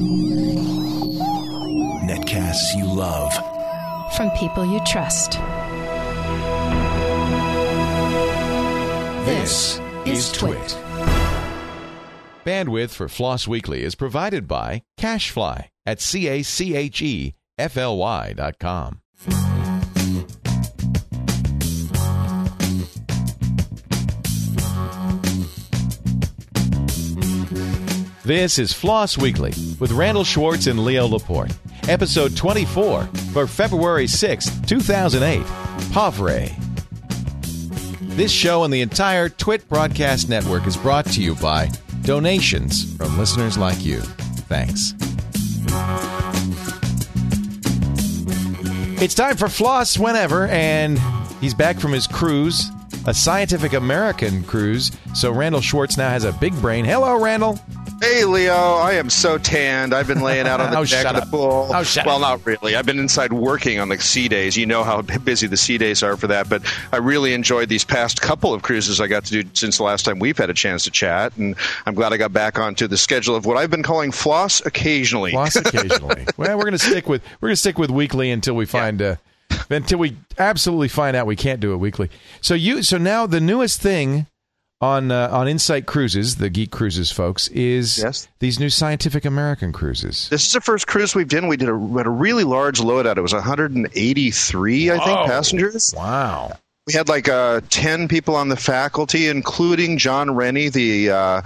Netcasts you love. From people you trust. This is Twit. Bandwidth for Floss Weekly is provided by CacheFly at CacheFly.com. This is Floss Weekly with Randall Schwartz and Leo Laporte. Episode 24 for February 6, 2008. Pavre. This show and the entire Twit Broadcast Network is brought to you by donations from listeners like you. Thanks. It's time for Floss Whenever, and he's back from his cruise, a Scientific American cruise, so Randall Schwartz now has a big brain. Hello, Randall. Hey, Leo. I am so tanned. I've been laying out on the deck of the pool. Well, not really. I've been inside working on the sea days. You know how busy the sea days are for that. But I really enjoyed these past couple of cruises I got to do since the last time we've had a chance to chat. And I'm glad I got back onto the schedule of what I've been calling Floss Occasionally. Floss Occasionally. Well, we're going to stick with weekly until we find until we absolutely find out we can't do it weekly. So now the newest thing on Insight Cruises, the Geek Cruises folks, is these new Scientific American cruises. This is the first cruise we've done. We had a really large loadout. It was 183, I think, passengers. Wow. We had like 10 people on the faculty, including John Rennie, the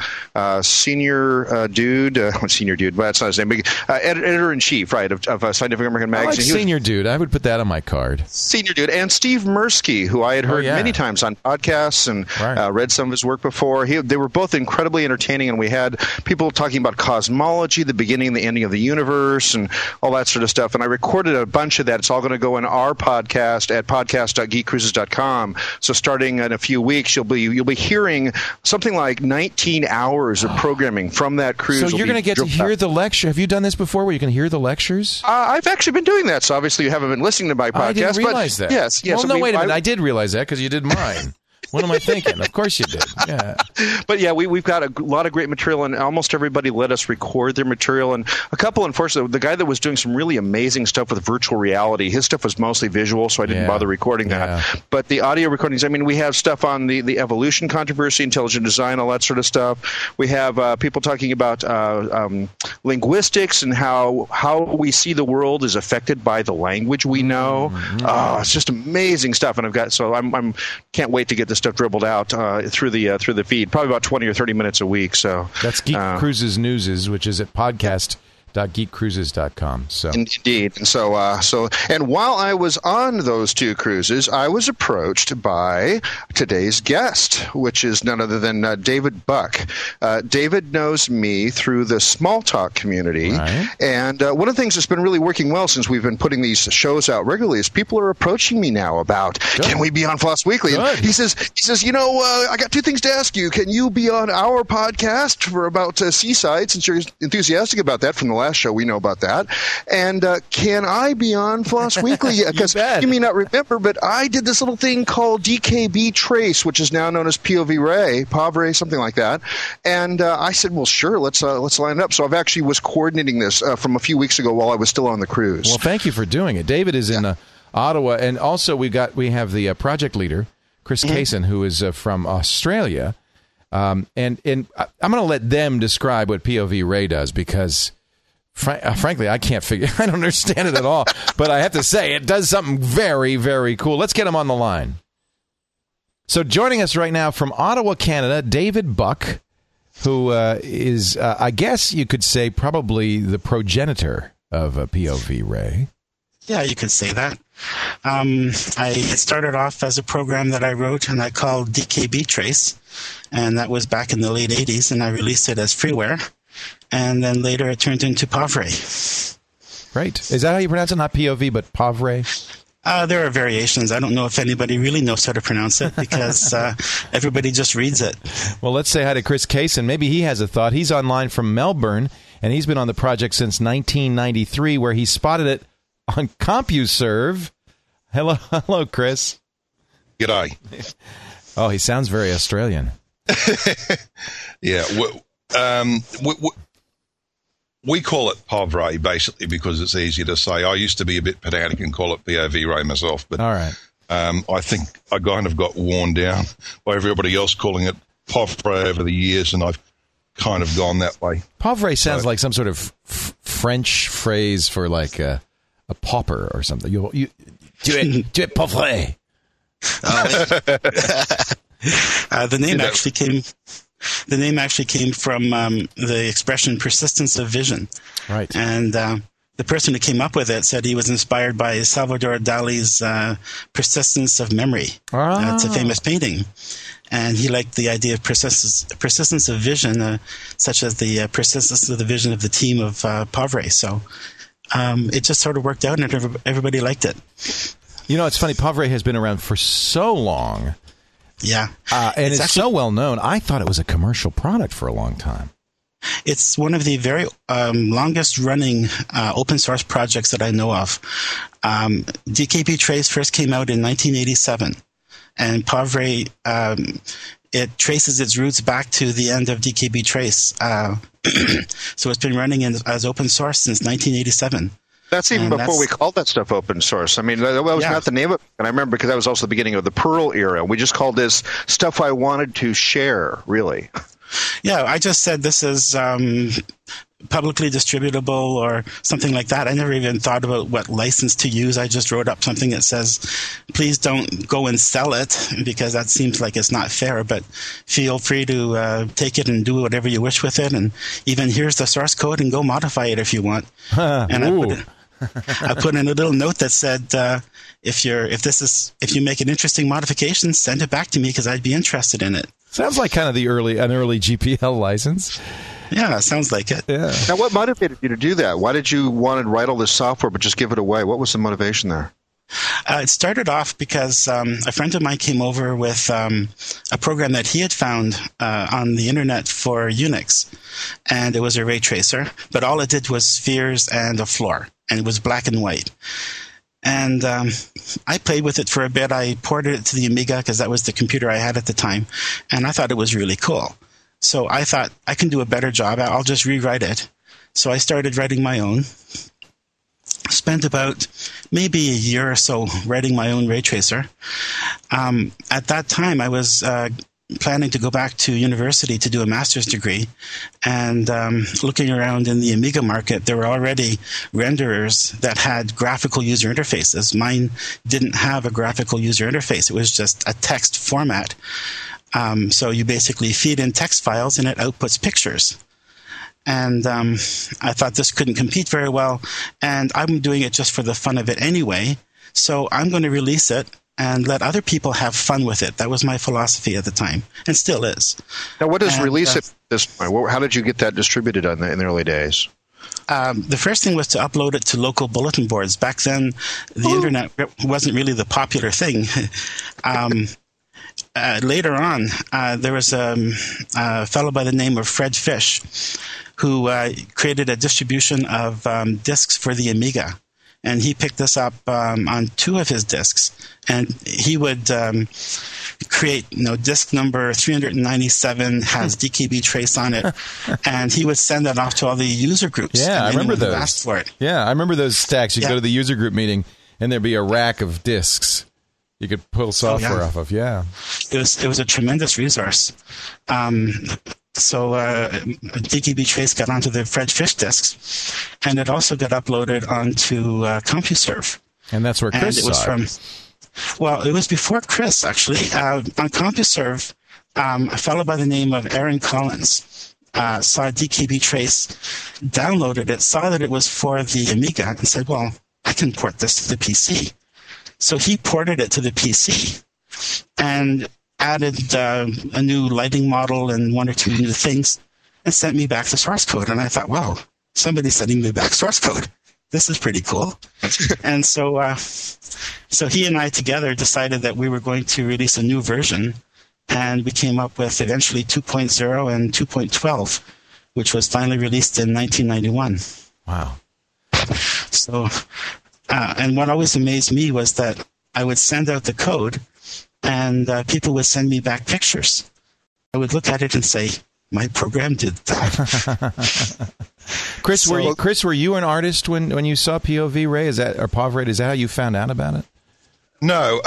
senior dude. Senior dude? Well, that's not his name. Editor-in-chief, right, of Scientific American Magazine. I like senior dude. I would put that on my card. Senior dude. And Steve Mirsky, who I had heard many times on podcasts and read some of his work before. They were both incredibly entertaining, and we had people talking about cosmology, the beginning and the ending of the universe, and all that sort of stuff. And I recorded a bunch of that. It's all going to go in our podcast at podcast.geekcruises.com. So starting in a few weeks, you'll be hearing something like 19 hours of programming from that cruise. So you're going to get to hear the lecture. Have you done this before where you can hear the lectures? I've actually been doing that. So obviously you haven't been listening to my podcast. I didn't realize that. Yes. Well, no, wait a minute. I did realize that because you did mine. What am I thinking? Of course you did. Yeah. But yeah, we've got a lot of great material, and almost everybody let us record their material. And a couple, unfortunately, the guy that was doing some really amazing stuff with virtual reality, his stuff was mostly visual, so I didn't bother recording that. But the audio recordings, I mean, we have stuff on the evolution controversy, intelligent design, all that sort of stuff. We have people talking about linguistics and how we see the world is affected by the language we know. It's just amazing stuff, and I'm can't wait to get this stuff dribbled out through the feed, probably about 20 or 30 minutes a week. So that's Geek Cruises Newses, which is at podcast.geekcruises.com. So indeed, and so and while I was on those two cruises, I was approached by today's guest, which is none other than David Buck. David knows me through the Small Talk community, and one of the things that's been really working well since we've been putting these shows out regularly is people are approaching me now about can we be on Floss Weekly? And he says, I got two things to ask you. Can you be on our podcast for about Seaside, since you're enthusiastic about that from the last show? We know about that. And can I be on Floss Weekly? Because you may not remember, but I did this little thing called DKB Trace, which is now known as Pavre, something like that. And I said, well, sure, let's line it up. So I've actually was coordinating this from a few weeks ago while I was still on the cruise. Well, thank you for doing it. David is in Ottawa, and also we have the project leader, Chris Kaysen, who is from Australia. And I'm going to let them describe what POV Ray does, because frankly, I don't understand it at all. But I have to say, it does something very, very cool. Let's get him on the line. So joining us right now from Ottawa, Canada, David Buck, who is, I guess you could say, probably the progenitor of POV Ray. Yeah, you could say that. It started off as a program that I wrote, and I called DKB Trace, and that was back in the late 80s, and I released it as freeware, and then later it turned into Pavre. Right. Is that how you pronounce it? Not POV, but Pavre? There are variations. I don't know if anybody really knows how to pronounce it, because everybody just reads it. Well, let's say hi to Chris Kaysen. Maybe he has a thought. He's online from Melbourne, and he's been on the project since 1993, where he spotted it on CompuServe. Hello, Chris. G'day. Oh, he sounds very Australian. Yeah. we call it POV-Ray basically because it's easier to say. I used to be a bit pedantic and call it POV-Ray myself, but All right. I think I kind of got worn down by everybody else calling it POV-Ray over the years, and I've kind of gone that way. POV-Ray sounds like some sort of French phrase for like a pauper or something. You do it POV-Ray. The name actually came from the expression persistence of vision. Right. And the person who came up with it said he was inspired by Salvador Dali's persistence of memory. It's a famous painting. And he liked the idea of persistence of vision, such as the persistence of the vision of the team of POV-Ray. So it just sort of worked out, and everybody liked it. You know, it's funny. POV-Ray has been around for so long. Yeah. And it's so well known. I thought it was a commercial product for a long time. It's one of the very longest running open source projects that I know of. DKB Trace first came out in 1987, and POV-Ray, it traces its roots back to the end of DKB Trace. So it's been running as open source since 1987. That's even before we called that stuff open source. I mean, that was not the name of it. And I remember because that was also the beginning of the Perl era. We just called this stuff I wanted to share, really. Yeah, I just said this is publicly distributable or something like that. I never even thought about what license to use. I just wrote up something that says, please don't go and sell it, because that seems like it's not fair, but feel free to take it and do whatever you wish with it. And even here's the source code and go modify it if you want. And I put in a little note that said, if you make an interesting modification, send it back to me because I'd be interested in it. Sounds like kind of an early GPL license. Yeah, sounds like it. Yeah. Now, what motivated you to do that? Why did you want to write all this software but just give it away? What was the motivation there? It started off because a friend of mine came over with a program that he had found on the internet for Unix, and it was a ray tracer, but all it did was spheres and a floor, and it was black and white. And I played with it for a bit. I ported it to the Amiga because that was the computer I had at the time, and I thought it was really cool. So I thought, I can do a better job. I'll just rewrite it. So I started writing my own. Spent about maybe a year or so writing my own ray tracer. At that time, I was planning to go back to university to do a master's degree, and looking around in the Amiga market, there were already renderers that had graphical user interfaces. Mine didn't have a graphical user interface. It was just a text format. So you basically feed in text files and it outputs pictures. And I thought this couldn't compete very well, and I'm doing it just for the fun of it anyway, so I'm going to release it and let other people have fun with it. That was my philosophy at the time, and still is. Now, what does release it at this point? How did you get that distributed in the early days? The first thing was to upload it to local bulletin boards. Back then, the internet wasn't really the popular thing. Later on, there was a fellow by the name of Fred Fish who created a distribution of discs for the Amiga. And he picked this up on two of his discs. And he would create, disc number 397 has DKB Trace on it. And he would send that off to all the user groups. Yeah, I remember those. Asked for it. Yeah, I remember those stacks. You'd go to the user group meeting, and there'd be a rack of discs you could pull software off of. Yeah, it was a tremendous resource. So DKB Trace got onto the Fred Fish disks, and it also got uploaded onto CompuServe. And that's where Chris saw it. Well, it was before Chris, actually. On CompuServe, a fellow by the name of Aaron Collins saw DKB Trace, downloaded it, saw that it was for the Amiga, and said, well, I can port this to the PC. So he ported it to the PC and added a new lighting model and one or two new things and sent me back the source code. And I thought, wow, somebody's sending me back source code. This is pretty cool. And so he and I together decided that we were going to release a new version, and we came up with eventually 2.0 and 2.12, which was finally released in 1991. Wow. So, and what always amazed me was that I would send out the code, and people would send me back pictures. I would look at it and say, my program did that. Chris, were you an artist when you saw POV Ray? Is that or POV Ray? Is that how you found out about it? No,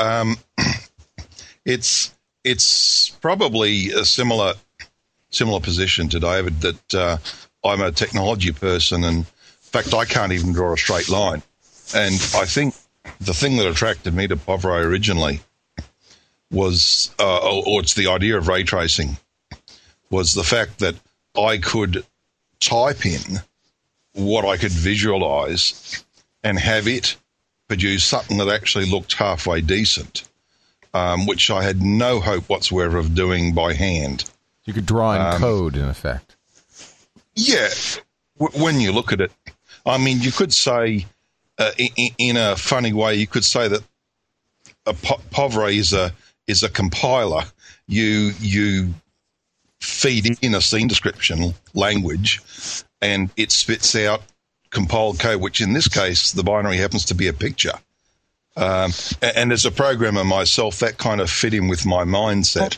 it's probably a similar position to David, that I'm a technology person, and in fact, I can't even draw a straight line. And I think the thing that attracted me to POV Ray originally was, or it's the idea of ray tracing, was the fact that I could type in what I could visualize and have it produce something that actually looked halfway decent, which I had no hope whatsoever of doing by hand. You could draw in code, in effect. Yeah. When you look at it, I mean, you could say, in a funny way, you could say that a POV Ray is a compiler. You feed in a scene description language, and it spits out compiled code, which in this case, the binary happens to be a picture. And as a programmer myself, that kind of fit in with my mindset.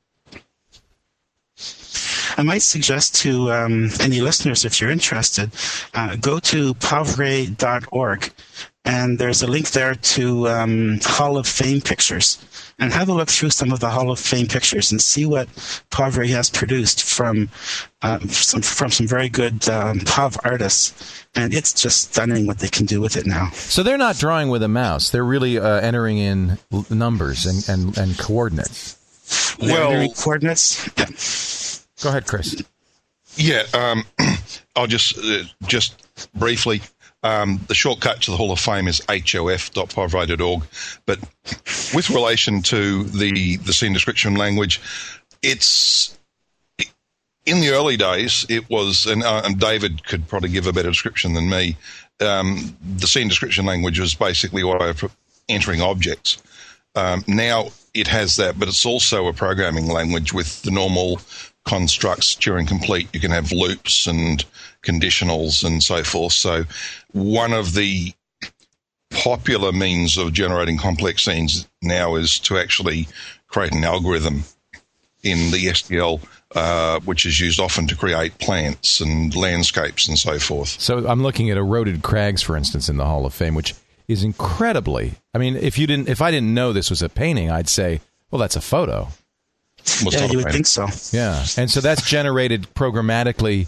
I might suggest to any listeners, if you're interested, go to povray.org, and there's a link there to Hall of Fame pictures, and have a look through some of the Hall of Fame pictures and see what POV Ray has produced from some very good POV artists, and it's just stunning what they can do with it now. So they're not drawing with a mouse; they're really entering in numbers and coordinates. Well, coordinates. Yeah. Go ahead, Chris. Yeah, I'll just briefly. The shortcut to the Hall of Fame is hof.povray.org. But with relation to the scene description language, it's in the early days. It was, and David could probably give a better description than me. The scene description language was basically a way of entering objects. Now it has that, but it's also a programming language with the normal constructs. Turing complete. You can have loops and conditionals and so forth. So one of the popular means of generating complex scenes now is to actually create an algorithm in the STL, which is used often to create plants and landscapes and so forth. So I'm looking at eroded crags, for instance, in the Hall of Fame, which is incredibly, I mean, if I didn't know this was a painting, I'd say, well, that's a photo. Yeah, you would think so. Yeah, and so that's generated programmatically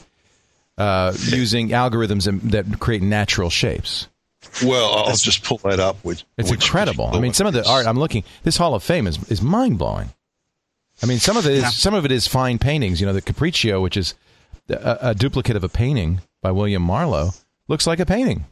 using algorithms that create natural shapes. Well, I'll just pull that up. It's incredible. I mean, some of the art I'm looking. This Hall of Fame is mind blowing. I mean, some of it is fine paintings. You know, the Capriccio, which is a duplicate of a painting by William Marlowe, looks like a painting.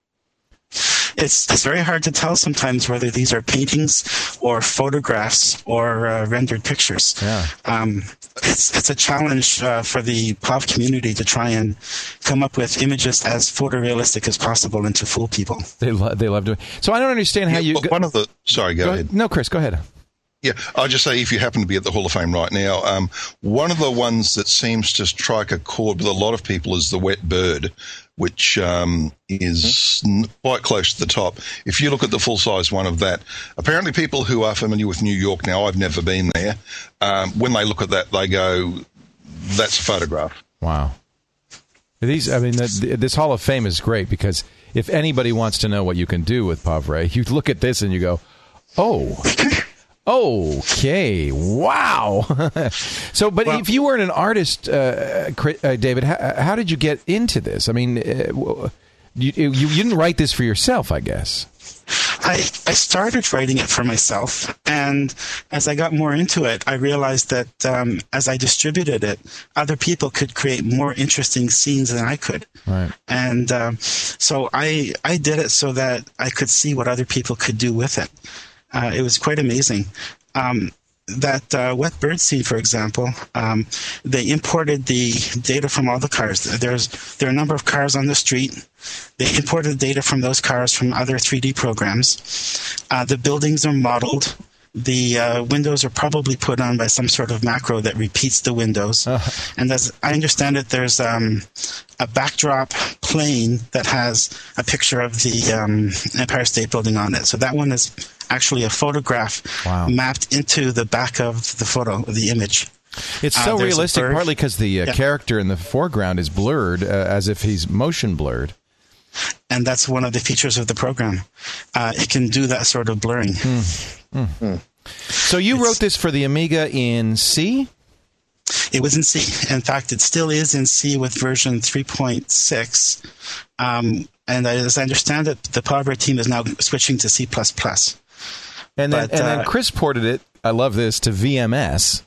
It's very hard to tell sometimes whether these are paintings or photographs or rendered pictures. Yeah. It's a challenge for the POV community to try and come up with images as photorealistic as possible and to fool people. They love doing. So I don't understand how you. One of the sorry, go ahead. No, Chris, go ahead. Yeah, I'll just say if you happen to be at the Hall of Fame right now, one of the ones that seems to strike a chord with a lot of people is the wet bird, which is quite close to the top. If you look at the full-size one of that, apparently people who are familiar with New York now, I've never been there, when they look at that, they go, that's a photograph. Wow. This Hall of Fame is great because if anybody wants to know what you can do with POV Ray, you look at this and you go, oh... Okay. Wow. So, but if you weren't an artist, David, how did you get into this? I mean, you didn't write this for yourself, I guess. I started writing it for myself, and as I got more into it, I realized that as I distributed it, other people could create more interesting scenes than I could. Right. And so I did it so that I could see what other people could do with it. It was quite amazing. That wet bird scene, for example, they imported the data from all the cars. There are a number of cars on the street. They imported data from those cars from other 3D programs. The buildings are modeled. The windows are probably put on by some sort of macro that repeats the windows. And as I understand it, there's a backdrop plane that has a picture of the Empire State Building on it. So that one is actually a photograph mapped into the back of the photo, the image. It's so There's a realistic, bird. partly because the character in the foreground is blurred, as if he's motion blurred. And that's one of the features of the program. It can do that sort of blurring. So you wrote this for the Amiga in C? It was in C. In fact, it still is in C with version 3.6. And as I understand it, the Pavre team is now switching to C++. And then Chris ported it, I love this, to VMS.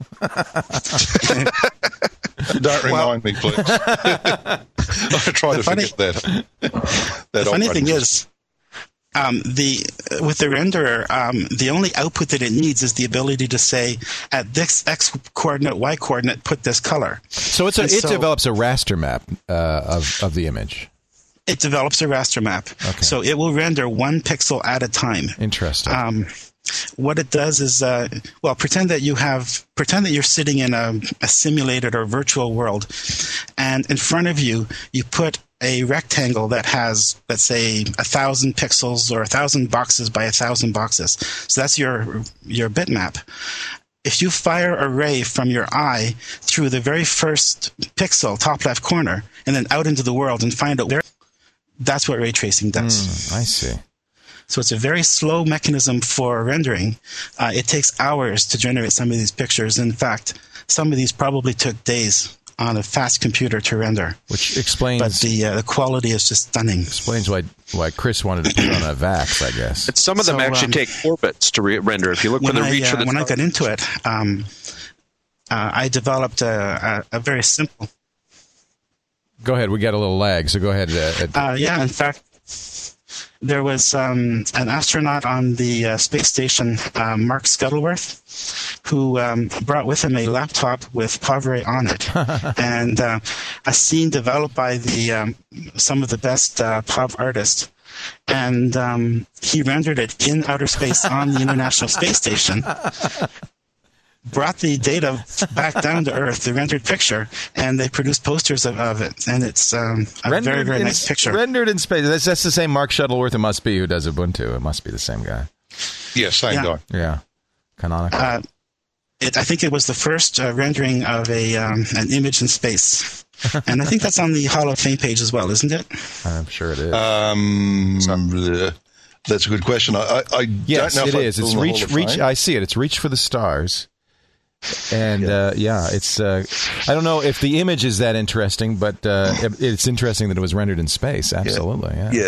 Don't remind me, please. I try to forget that. The funny thing is, with the renderer, the only output that it needs is the ability to say, at this X coordinate, Y coordinate, put this color. So it develops a raster map of the image. It develops a raster map. Okay. So it will render one pixel at a time. Interesting. What it does is, pretend that you're sitting in a simulated or virtual world, and in front of you, you put a rectangle that has, let's say, 1,000 pixels or 1,000 boxes by 1,000 boxes. So that's your bitmap. If you fire a ray from your eye through the very first pixel, top left corner, and then out into the world and find out where, that's what ray tracing does. I see. So it's a very slow mechanism for rendering. It takes hours to generate some of these pictures. In fact, some of these probably took days on a fast computer to render. Which explains... But the quality is just stunning. Explains why Chris wanted to put it on a VAX, I guess. And some of them actually take 4 bits to render. If you look for the reach of the... When I got into it, I developed a very simple... Go ahead. We got a little lag, so go ahead. In fact... There was an astronaut on the space station, Mark Scuttleworth, who brought with him a laptop with Pavre on it, and a scene developed by some of the best Pav artists. And he rendered it in outer space on the International Space Station, brought the data back down to Earth, the rendered picture, and they produced posters of it. And it's a very, very nice picture. Rendered in space. That's the same Mark Shuttleworth, it must be, who does Ubuntu. It must be the same guy. Yeah, same guy. Yeah. Canonical. I think it was the first rendering of an image in space. And I think that's on the Hall of Fame page as well, isn't it? I'm sure it is. That's a good question. I yes, don't know if it is. It's reach. I see it. It's Reach for the Stars. And it's. I don't know if the image is that interesting, but it's interesting that it was rendered in space. Absolutely, yeah.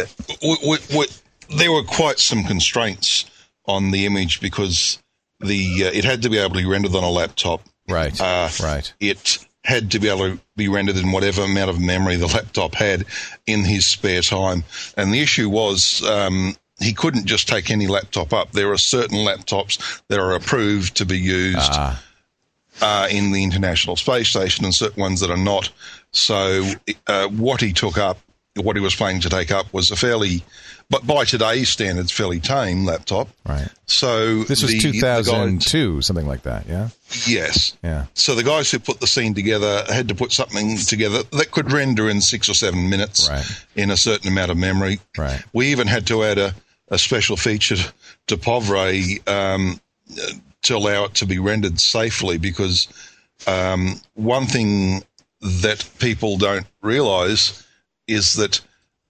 There were quite some constraints on the image because it had to be able to be rendered on a laptop. Right. Right. It had to be able to be rendered in whatever amount of memory the laptop had in his spare time, and the issue was. He couldn't just take any laptop up. There are certain laptops that are approved to be used in the International Space Station and certain ones that are not. So what he was planning to take up was a fairly, but by today's standards, fairly tame laptop. Right. So this was 2002, something like that, yeah? Yes. Yeah. So the guys who put the scene together had to put something together that could render in 6 or 7 minutes in a certain amount of memory. Right. We even had to add a special feature to Pavre to allow it to be rendered safely because one thing that people don't realize is that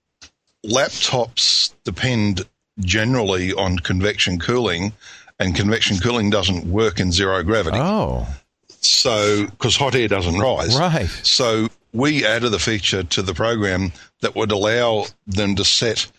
laptops depend generally on convection cooling, and convection cooling doesn't work in zero gravity. Oh. So, because hot air doesn't rise. Right. So we added a feature to the program that would allow them to set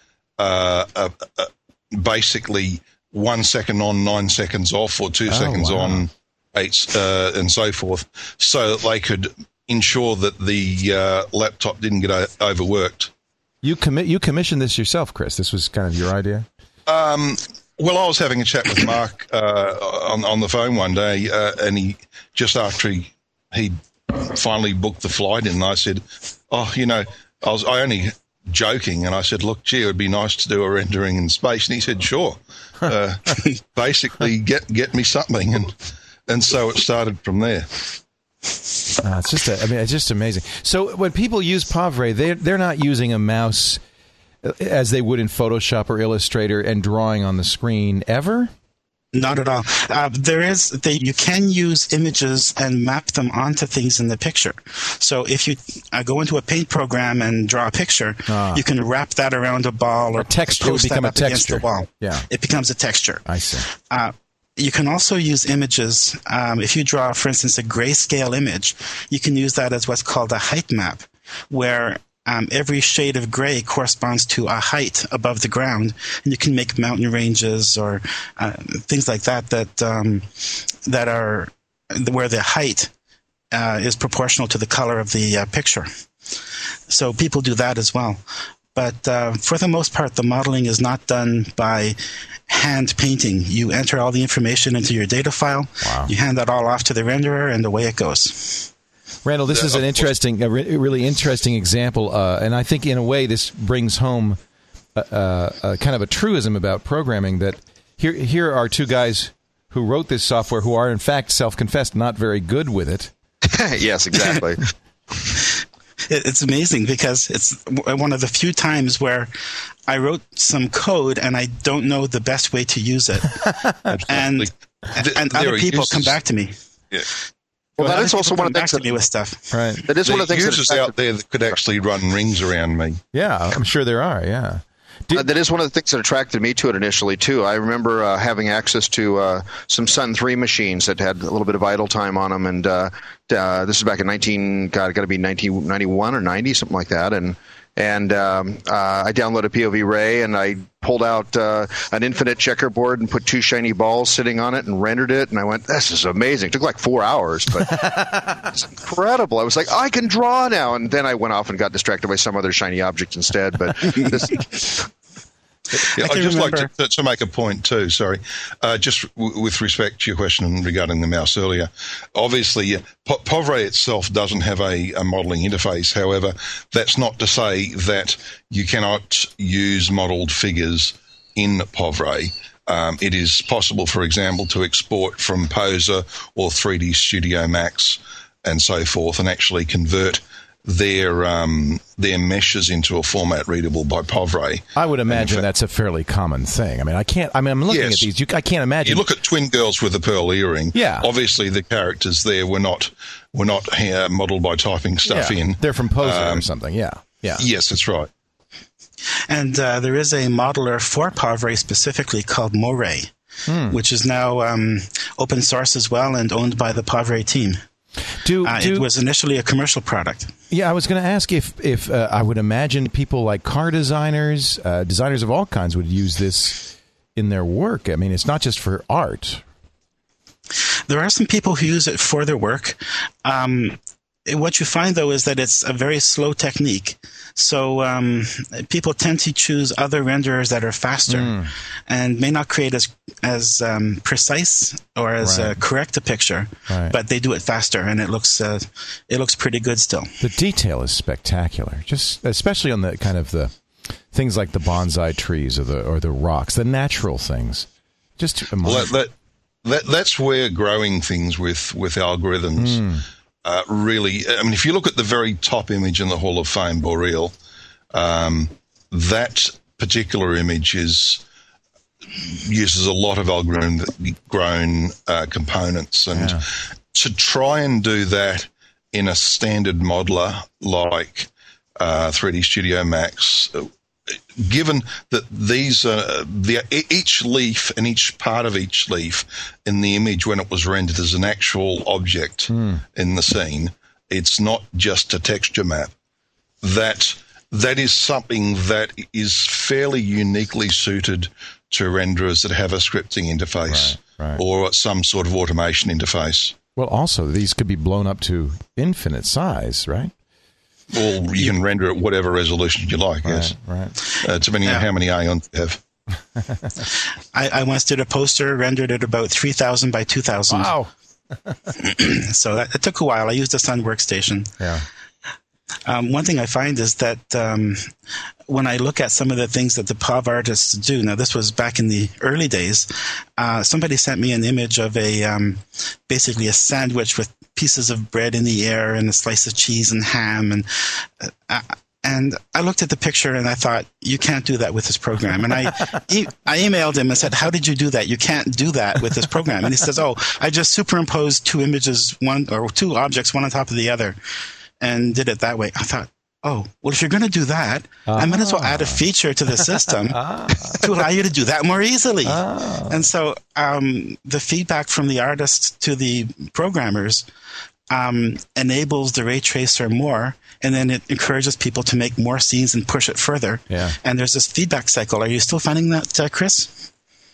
basically 1 second on, 9 seconds off, or 2 seconds on, 8, and so forth, so that they could ensure that the laptop didn't get overworked. You commissioned this yourself, Chris. This was kind of your idea? Well, I was having a chat with Mark on the phone one day, and he just after he finally booked the flight in, and I said, I only joking, and I said, look, gee, it would be nice to do a rendering in space, and he said, sure. Basically, get me something, and so it started from there. It's just amazing. So when people use Pavre, they're not using a mouse as they would in Photoshop or Illustrator and drawing on the screen ever? Not at all. You can use images and map them onto things in the picture. So if you go into a paint program and draw a picture, you can wrap that around a ball or texture will become a texture. The wall. Yeah, it becomes a texture. I see. You can also use images. If you draw, for instance, a grayscale image, you can use that as what's called a height map, where every shade of gray corresponds to a height above the ground, and you can make mountain ranges or things like that that are where the height is proportional to the color of the picture. So people do that as well. But for the most part, the modeling is not done by hand painting. You enter all the information into your data file. Wow. You hand that all off to the renderer, and away it goes. Randall, this is a really interesting example, and I think in a way this brings home kind of a truism about programming, that here are two guys who wrote this software who are in fact self-confessed not very good with it. Yes, exactly. It's amazing because it's one of the few times where I wrote some code and I don't know the best way to use it, and other people come back to me. Yeah. Well, that is also one of the things that me with stuff. Right. That is one of the things users out there that could actually run rings around me. Yeah, I'm sure there are. Yeah. That is one of the things that attracted me to it initially, too. I remember having access to some Sun 3 machines that had a little bit of idle time on them, and this is back in 1991 or 90, something like that, and I downloaded POV Ray, and I pulled out an infinite checkerboard and put two shiny balls sitting on it and rendered it, and I went, this is amazing. It took like 4 hours, but it's incredible. I was like, I can draw now, and then I went off and got distracted by some other shiny object instead, but I'd just like to make a point too, sorry. Just with respect to your question regarding the mouse earlier. Obviously, POV Ray itself doesn't have a modeling interface. However, that's not to say that you cannot use modeled figures in POV Ray. It is possible, for example, to export from Poser or 3D Studio Max and so forth and actually convert their meshes into a format readable by POV Ray. I would imagine that's a fairly common thing. I'm looking at these. I can't imagine. You look at Twin Girls with a Pearl Earring. Yeah. Obviously, the characters there were not modeled by typing stuff in. They're from Poser or something. Yeah. Yeah. Yes, that's right. And there is a modeler for POV Ray specifically called Moray, which is now open source as well and owned by the POV Ray team. It was initially a commercial product. Yeah, I was going to ask if I would imagine people like car designers, designers of all kinds would use this in their work. I mean, it's not just for art. There are some people who use it for their work. What you find, though, is that it's a very slow technique. So people tend to choose other renderers that are faster and may not create as precise or as correct a picture, but they do it faster, and it looks pretty good still. The detail is spectacular, just especially on the kind of the things like the bonsai trees or the rocks, the natural things. Just that's where growing things with algorithms. Really, I mean, if you look at the very top image in the Hall of Fame, Boreal, that particular image uses a lot of algorithm-grown components, and to try and do that in a standard modeler like 3D Studio Max, given that these each leaf and each part of each leaf in the image when it was rendered as an actual object in the scene, it's not just a texture map. That is something that is fairly uniquely suited to renderers that have a scripting interface or some sort of automation interface. Well, also, these could be blown up to infinite size, right? Or you can render it whatever resolution you like, yes. Right. Depending on how many ions you have. I once did a poster, rendered it about 3,000 by 2,000. Wow. So it took a while. I used a Sun workstation. Yeah. One thing I find is that when I look at some of the things that the POV artists do, now this was back in the early days, somebody sent me an image of basically a sandwich with pieces of bread in the air and a slice of cheese and ham, and And I looked at the picture and I thought, you can't do that with this program. And I emailed him and said, how did you do that? You can't do that with this program. And he says, I just superimposed two objects, one on top of the other, and did it that way. I thought, well, if you're going to do that, I might as well add a feature to the system to allow you to do that more easily. And so the feedback from the artists to the programmers enables the ray tracer more, and then it encourages people to make more scenes and push it further. Yeah. And there's this feedback cycle. Are you still finding that, Chris?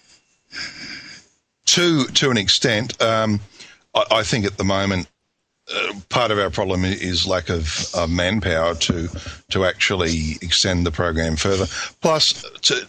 To an extent. I think at the moment, part of our problem is lack of manpower to actually extend the program further. Plus,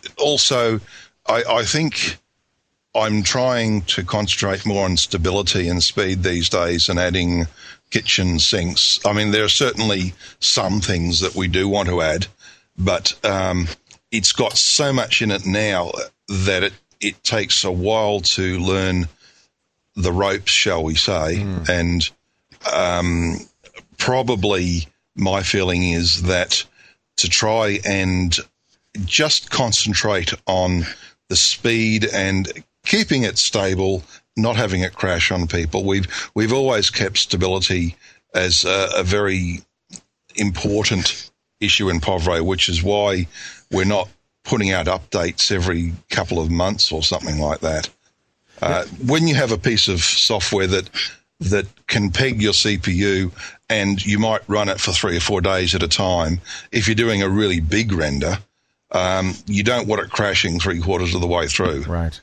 I think I'm trying to concentrate more on stability and speed these days and adding kitchen sinks. I mean, there are certainly some things that we do want to add, but it's got so much in it now that it takes a while to learn the ropes, shall we say, and probably my feeling is that to try and just concentrate on the speed and keeping it stable, not having it crash on people. We've always kept stability as a very important issue in POV-Ray, which is why we're not putting out updates every couple of months or something like that. When you have a piece of software that can peg your CPU and you might run it for 3 or 4 days at a time, if you're doing a really big render, you don't want it crashing 3/4 of the way through. Right.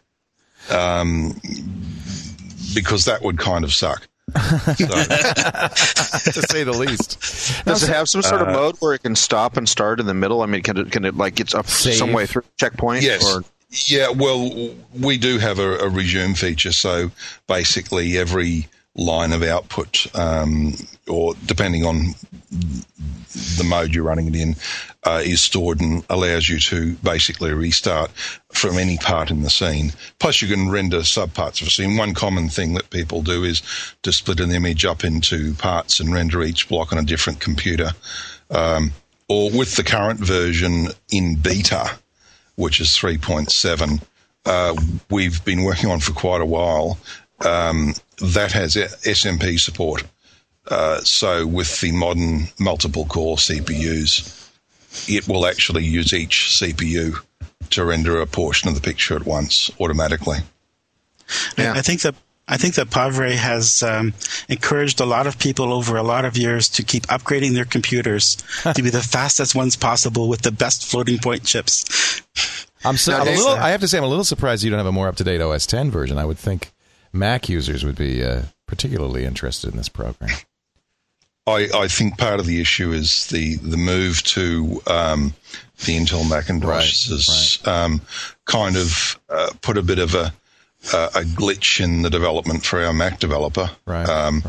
Because that would kind of suck. To say the least. Does it have some sort of mode where it can stop and start in the middle? I mean, can it like it's up some way through checkpoint? Yes. Or? Yeah, well, we do have a resume feature, so basically every line of output, or depending on the mode you're running it in, is stored and allows you to basically restart from any part in the scene. Plus, you can render subparts of a scene. One common thing that people do is to split an image up into parts and render each block on a different computer. Or with the current version in beta, which is 3.7, we've been working on for quite a while. That has SMP support. So with the modern multiple core CPUs, it will actually use each CPU to render a portion of the picture at once automatically. Yeah. I think that POV-Ray has encouraged a lot of people over a lot of years to keep upgrading their computers to be the fastest ones possible with the best floating point chips. I have to say, I'm a little surprised you don't have a more up-to-date OS X version. I would think Mac users would be particularly interested in this program. I think part of the issue is the move to the Intel Macintosh has kind of put a bit of a glitch in the development for our Mac developer. Right.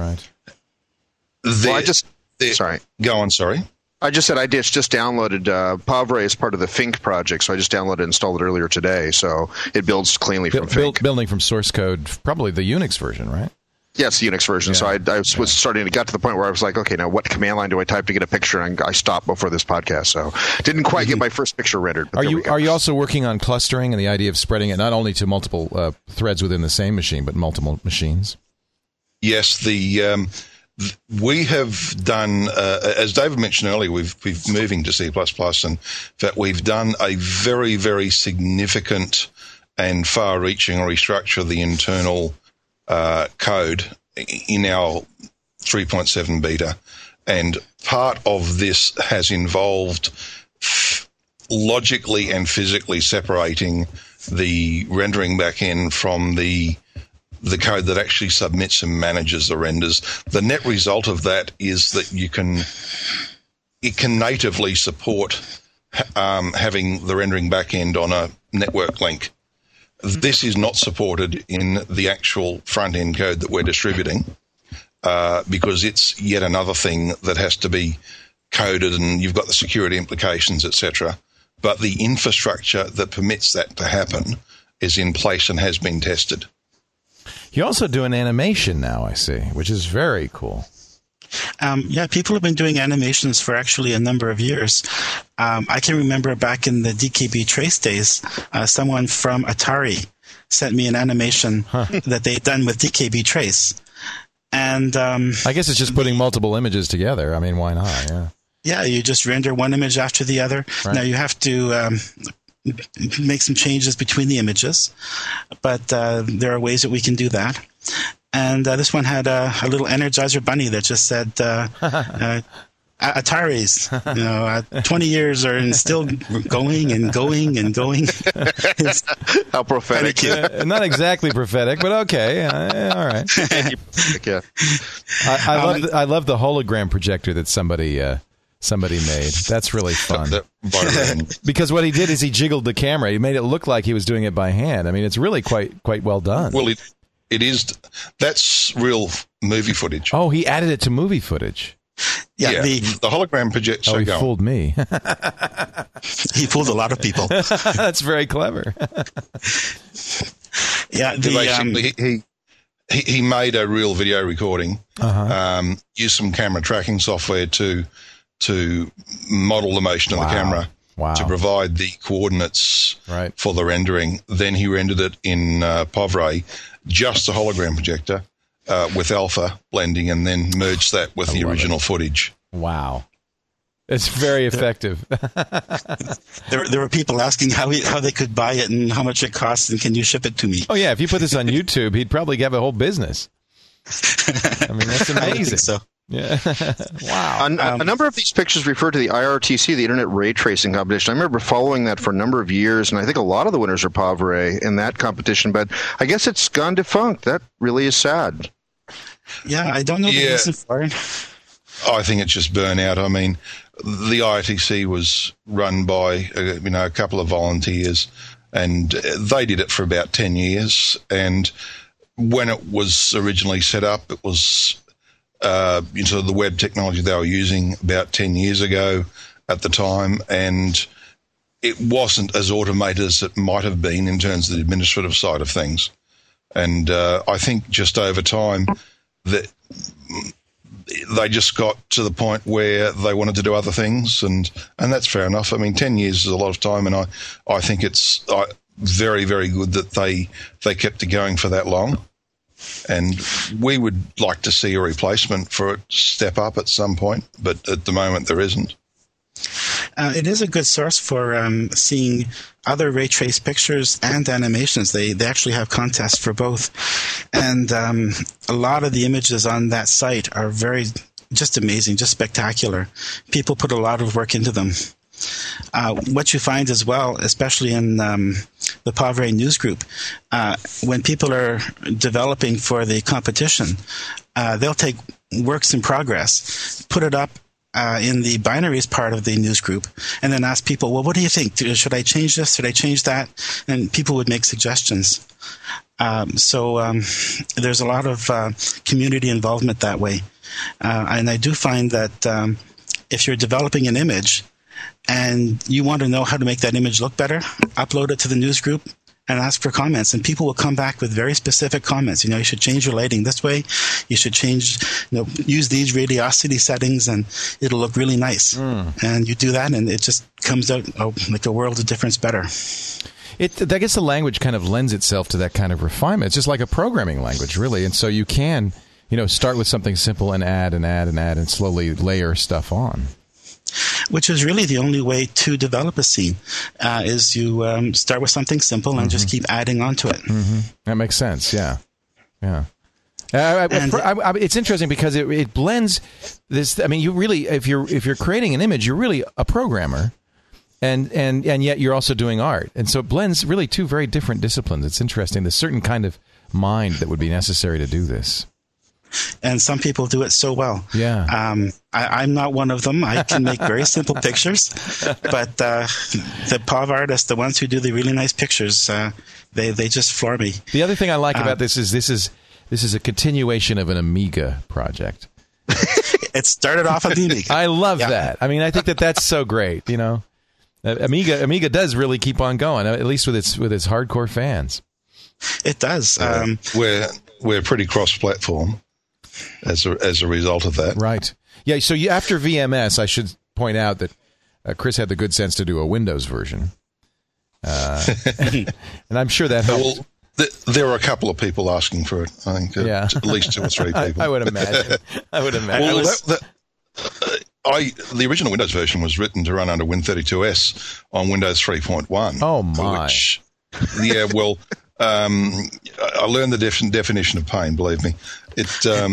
Sorry. Go on, sorry. I just said I just downloaded POV-Ray as part of the Fink project, so I just downloaded and installed it earlier today. So it builds cleanly from Fink. Building from source code, probably the Unix version, right? Yes, the Unix version. Yeah. So I was starting to get to the point where I was like, okay, now what command line do I type to get a picture? And I stopped before this podcast, so didn't quite get my first picture rendered. Are you also working on clustering and the idea of spreading it not only to multiple threads within the same machine, but multiple machines? Yes, we have done, as David mentioned earlier, we've moving to C++, and that we've done a very, very significant and far-reaching restructure of the internal code in our 3.7 beta. And part of this has involved logically and physically separating the rendering backend from the code that actually submits and manages the renders. The net result of that is that it can natively support having the rendering backend on a network link. This is not supported in the actual front-end code that we're distributing because it's yet another thing that has to be coded, and you've got the security implications, etc. But the infrastructure that permits that to happen is in place and has been tested. You also do an animation now, I see, which is very cool. Yeah, people have been doing animations for actually a number of years. I can remember back in the DKB Trace days, someone from Atari sent me an animation that they'd done with DKB Trace. And I guess it's just putting multiple images together. I mean, why not? Yeah. Yeah, you just render one image after the other. Right. Now you have to make some changes between the images, but there are ways that we can do that. And this one had a little Energizer bunny that just said Ataris, 20 years and still going and going and going. How prophetic. Not exactly prophetic, but okay. All right. Yeah. I love the hologram projector that somebody made. That's really fun. Because what he did is he jiggled the camera. He made it look like he was doing it by hand. I mean, it's really quite well done. Well, it is. That's real movie footage. Oh, he added it to movie footage. Yeah, the hologram projector. Oh, he fooled me. He fooled a lot of people. That's very clever. Yeah, basically, he made a real video recording. Used some camera tracking software to model the motion of the camera to provide the coordinates for the rendering. Then he rendered it in POV-Ray, just a hologram projector with alpha blending, and then merged that with the original footage. Wow. It's very effective. There were people asking how they could buy it and how much it costs, and can you ship it to me? Oh, yeah. If you put this on YouTube, he'd probably have a whole business. I mean, that's amazing. I think so. Yeah. Wow. A number of these pictures refer to the IRTC, the Internet Ray Tracing Competition. I remember following that for a number of years, and I think a lot of the winners are POV-Ray in that competition, but I guess it's gone defunct. That really is sad. Yeah, I don't know the reason for it. I think it's just burnout. I mean, the IRTC was run by a couple of volunteers, and they did it for about 10 years. And when it was originally set up, it was the web technology they were using about 10 years ago at the time, and it wasn't as automated as it might have been in terms of the administrative side of things. And I think just over time that they just got to the point where they wanted to do other things, and that's fair enough. I mean, 10 years is a lot of time, and I think it's very, very good that they kept it going for that long. And we would like to see a replacement for it to step up at some point, but at the moment there isn't. It is a good source for seeing other ray trace pictures and animations. They actually have contests for both. And a lot of the images on that site are just amazing, just spectacular. People put a lot of work into them. What you find as well, especially in the POV-Ray news group, when people are developing for the competition, they'll take works in progress, put it up in the binaries part of the news group, and then ask people, well, what do you think? Should I change this? Should I change that? And people would make suggestions. So there's a lot of community involvement that way. And I do find that if you're developing an image and you want to know how to make that image look better, upload it to the news group and ask for comments, and people will come back with very specific comments. You should change your lighting this way. You should use these radiosity settings, and it'll look really nice. And you do that, and it just comes out like a world of difference better. I guess the language kind of lends itself to that kind of refinement. It's just like a programming language, really. And so you can, start with something simple and add and add and add and slowly layer stuff on. Which is really the only way to develop a scene, is you start with something simple and just keep adding on to it. That makes sense, yeah. It's interesting because it blends this. I mean, you really, if you're creating an image, you're really a programmer, and yet you're also doing art, and so it blends really two very different disciplines. It's interesting. There's a certain kind of mind that would be necessary to do this. And some people do it so well. Yeah. I'm not one of them. I can make very simple pictures, but the POV artists, the ones who do the really nice pictures, they just floor me. The other thing I like about this is a continuation of an Amiga project. It started off with the Amiga. I love that. I mean, I think that's so great. Amiga does really keep on going, at least with its hardcore fans. It does. We're pretty cross-platform. as a result of that. Right. Yeah. So after VMS, I should point out that Chris had the good sense to do a Windows version, and I'm sure that helped. Well, there were a couple of people asking for it. I think at least 2 or 3 people. I would imagine. Well, the original Windows version was written to run under Win32s on Windows 3.1. Oh my! Yeah, well, I learned the definition of pain. Believe me, it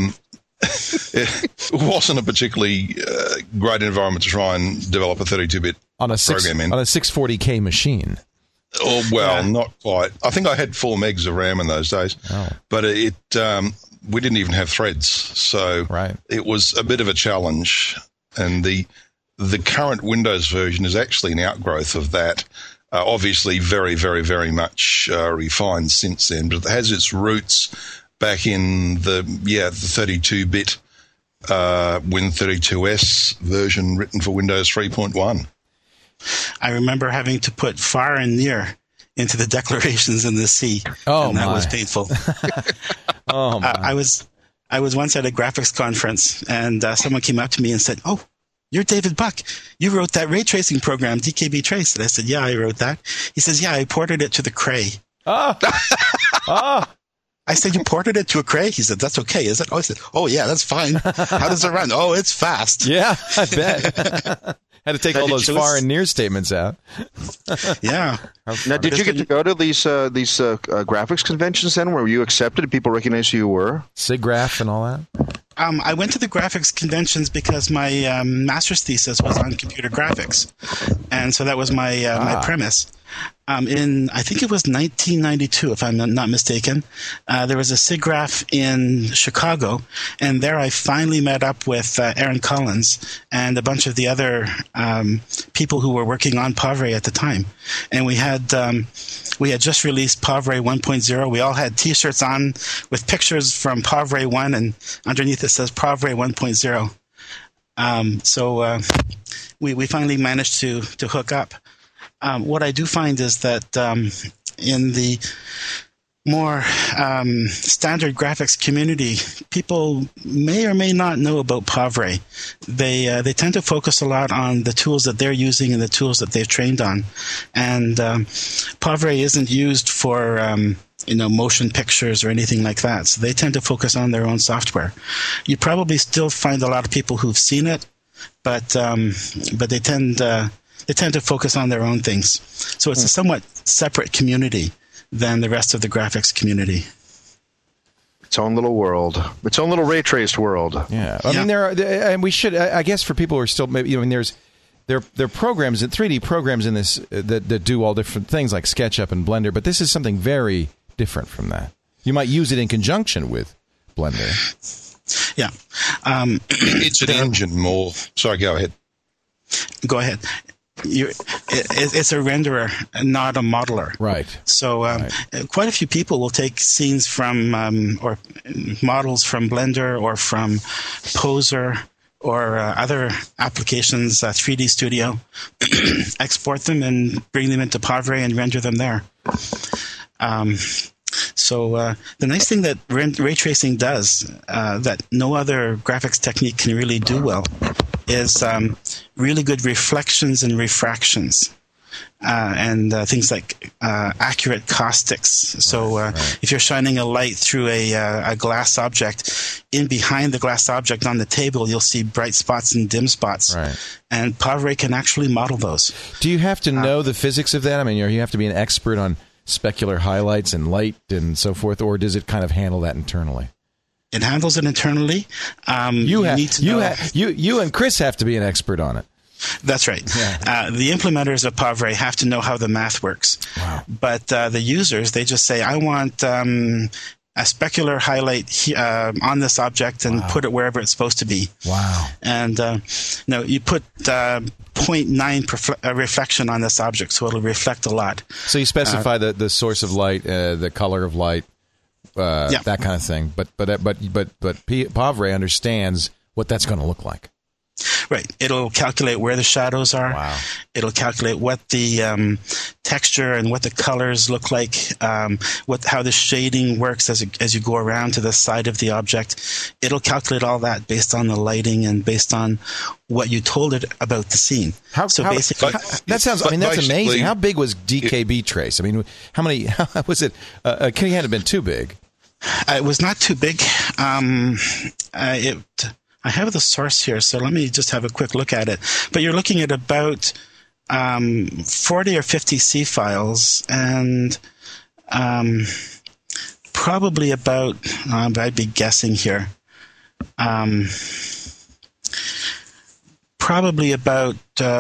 wasn't a particularly great environment to try and develop a 32-bit program in on a 640K machine. Oh well, not quite. I think I had 4 megs of RAM in those days, but we didn't even have threads, so it was a bit of a challenge. And the current Windows version is actually an outgrowth of that. Obviously, very, very, very much refined since then, but it has its roots back in the 32-bit Win32s version written for Windows 3.1. I remember having to put far and near into the declarations in the C. And that was painful. I was once at a graphics conference, and someone came up to me and said, "Oh, you're David Buck. You wrote that ray tracing program, DKB Trace." And I said, "Yeah, I wrote that." He says, "Yeah, I ported it to the Cray." I said, "You ported it to a Cray?" He said, "That's okay, is it?" Oh, I said, "Oh, yeah, that's fine. How does it run?" "Oh, it's fast." Yeah, I bet. Had to take all those far and near statements out. Yeah. Now, did you get to go to these graphics conventions then, where you accepted? Did people recognize who you were? SIGGRAPH and all that? I went to the graphics conventions because my master's thesis was on computer graphics, and so that was my my premise. I think it was 1992, if I'm not mistaken, there was a SIGGRAPH in Chicago, and there I finally met up with Aaron Collins and a bunch of the other people who were working on Pavre at the time. And we had just released Pavre 1.0. We all had T-shirts on with pictures from Pavre 1, and underneath it says Pavre 1.0. So we finally managed to hook up. What I do find is that in the more standard graphics community, people may or may not know about Pavre. They tend to focus a lot on the tools that they're using and the tools that they've trained on. And Pavre isn't used for motion pictures or anything like that. So they tend to focus on their own software. You probably still find a lot of people who've seen it, but they tend to focus on their own things. So it's a somewhat separate community than the rest of the graphics community. Its own little world. Its own little ray traced world. Yeah. I mean, and we should, I guess for people who are still, maybe, there are programs, 3D programs in this that do all different things like SketchUp and Blender, but this is something very different from that. You might use it in conjunction with Blender. Yeah. It's an engine more. Sorry, go ahead. Go ahead. It's a renderer, not a modeler. Right. So quite a few people will take scenes from or models from Blender or from Poser or other applications, 3D Studio, export them and bring them into Pavre and render them there. So the nice thing that ray tracing does that no other graphics technique can really do well is really good reflections and refractions and things like accurate caustics. So if you're shining a light through a glass object, in behind the glass object on the table, you'll see bright spots and dim spots. Right. And Pavre can actually model those. Do you have to know the physics of that? I mean, you have to be an expert on specular highlights and light and so forth, or does it kind of handle that internally? It handles it internally. You and Chris have to be an expert on it. That's right. Yeah. The implementers of Pavre have to know how the math works. Wow. But the users, they just say, I want a specular highlight on this object and put it wherever it's supposed to be. Wow. And you put 0.9 reflection on this object, so it'll reflect a lot. So you specify the source of light, the color of light, that kind of thing. But Pavre understands what that's going to look like. Right. It'll calculate where the shadows are. Wow. It'll calculate what the texture and what the colors look like, how the shading works as you go around to the side of the object. It'll calculate all that based on the lighting and based on what you told it about the scene. Basically, that's amazing. How big was DKB Trace? I mean, how was it? Can it have been too big? It was not too big. I have the source here, so let me just have a quick look at it. But you're looking at about 40 or 50 C files, and probably about, I'd be guessing here, probably about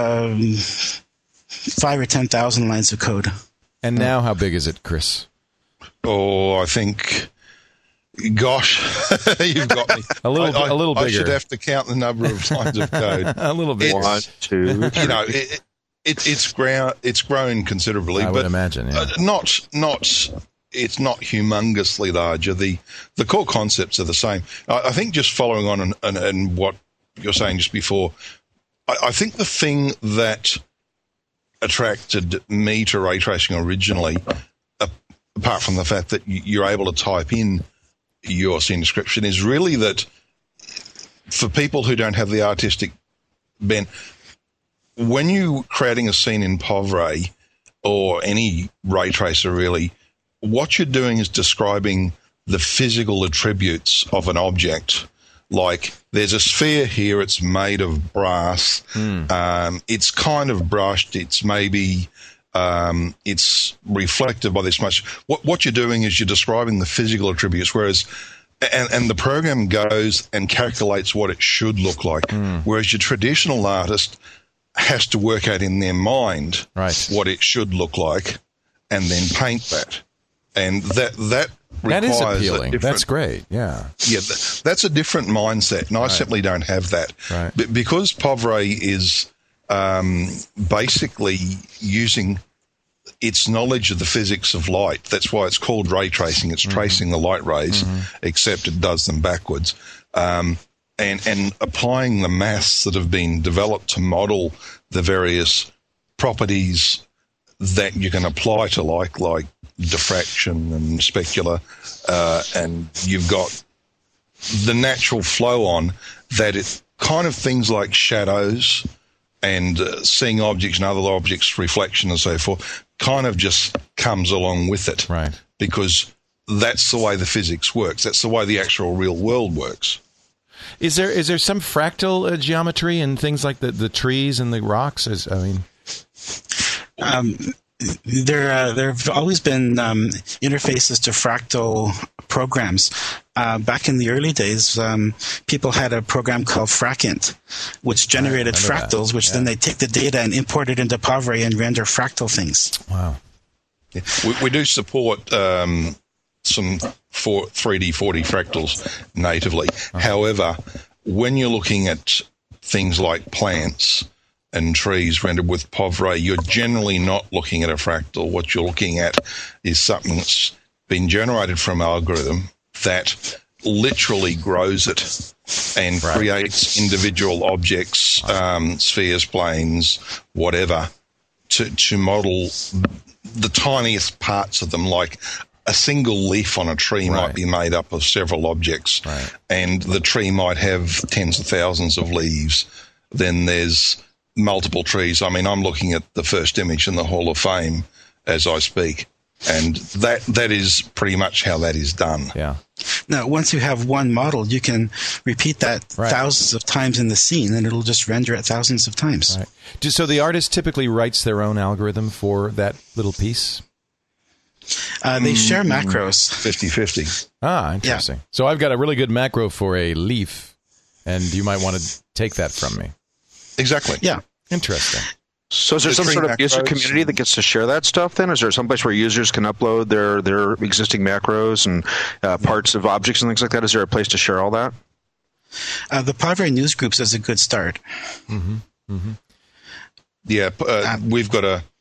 5 or 10,000 lines of code. And now how big is it, Chris? Oh, I think... Gosh, you've got me. a little bigger. I should have to count the number of lines of code. A little bit. 1, 2. It's grown considerably. I would imagine. Yeah. It's not humongously larger. The core concepts are the same. I think just following on and what you're saying just before, I think the thing that attracted me to ray tracing originally, apart from the fact that you're able to type in your scene description, is really that for people who don't have the artistic bent, when you're creating a scene in PovRay or any ray tracer really, what you're doing is describing the physical attributes of an object. Like there's a sphere here, it's made of brass, it's kind of brushed, it's maybe it's reflected by this much. What you're doing is you're describing the physical attributes, whereas and the program goes and calculates what it should look like, whereas your traditional artist has to work out in their mind what it should look like and then paint that. And that requires that is appealing. That's great. Yeah. Yeah, that's a different mindset, and I simply don't have that. Right. Because PovRay is basically using its knowledge of the physics of light. That's why it's called ray tracing. It's tracing the light rays, except it does them backwards. And applying the maths that have been developed to model the various properties that you can apply to like diffraction and specular, and you've got the natural flow on that. It kind of things like shadows and seeing objects and other objects, reflection and so forth, kind of just comes along with it. Right. Because that's the way the physics works. That's the way the actual real world works. Is there some fractal geometry and things like the trees and the rocks? There have always been interfaces to fractal programs. Back in the early days, people had a program called Fracint, which generated fractals, which then they take the data and import it into PovRay and render fractal things. Wow. Yeah. We do support some 3D 4D fractals natively. However, when you're looking at things like plants and trees rendered with PovRay, you're generally not looking at a fractal. What you're looking at is something that's been generated from algorithm that literally grows it and creates individual objects, spheres, planes, whatever, to model the tiniest parts of them. Like a single leaf on a tree might be made up of several objects, and the tree might have tens of thousands of leaves. Then there's multiple trees. I mean, I'm looking at the first image in the Hall of Fame as I speak, and that is pretty much how that is done. Yeah. Now, once you have one model, you can repeat that thousands of times in the scene, and it'll just render it thousands of times. Right. So the artist typically writes their own algorithm for that little piece? They share macros. 50-50. Ah, interesting. Yeah. So I've got a really good macro for a leaf, and you might want to take that from me. Exactly. Yeah. Interesting. So is there some sort of user community that gets to share that stuff then? Is there some place where users can upload their existing macros and parts of objects and things like that? Is there a place to share all that? The PovRay Newsgroups is a good start. Mm-hmm. Mm-hmm. Yeah, we've got a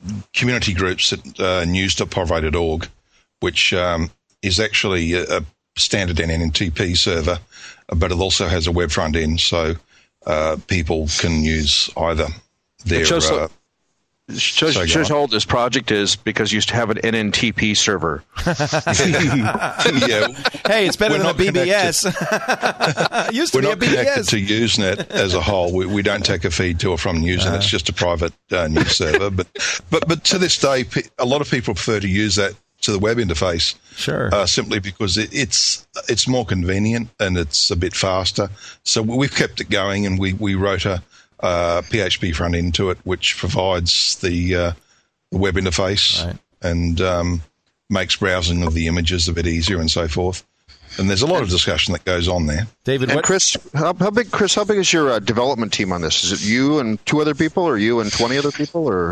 community groups at news.povray.org, which is actually a standard NNTP server, but it also has a web front end, so people can use either their... Shows how old this project is because you used to have an NNTP server. Yeah. Hey, it's better than a BBS. Used to We're be not a BBS. connected to Usenet as a whole. We don't take a feed to or from Usenet. It's just a private news server. But to this day, a lot of people prefer to use that to the web interface. Sure. Simply because it's more convenient and it's a bit faster. So we've kept it going, and we wrote a PHP front end to it, which provides the web interface and makes browsing of the images a bit easier and so forth. And there's a lot of discussion that goes on there. David, and Chris, how big is your development team on this? Is it you and 2 other people, or you and 20 other people, or?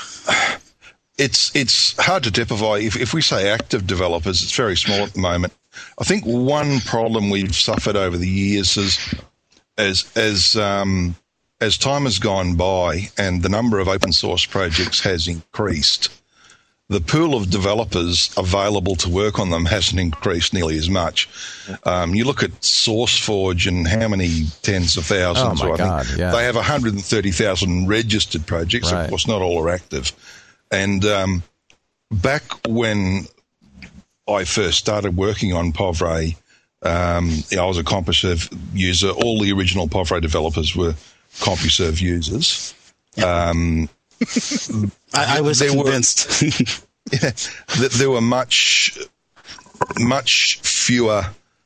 It's hard to typify. If we say active developers, it's very small at the moment. I think one problem we've suffered over the years is as time has gone by and the number of open source projects has increased, the pool of developers available to work on them hasn't increased nearly as much. You look at SourceForge and how many tens of thousands. Oh my God, yeah. They have 130,000 registered projects. Right. Of course, not all are active. And back when I first started working on Povray, I was a CompuServe user. All the original Povray developers were CompuServe users. I was convinced. There were much fewer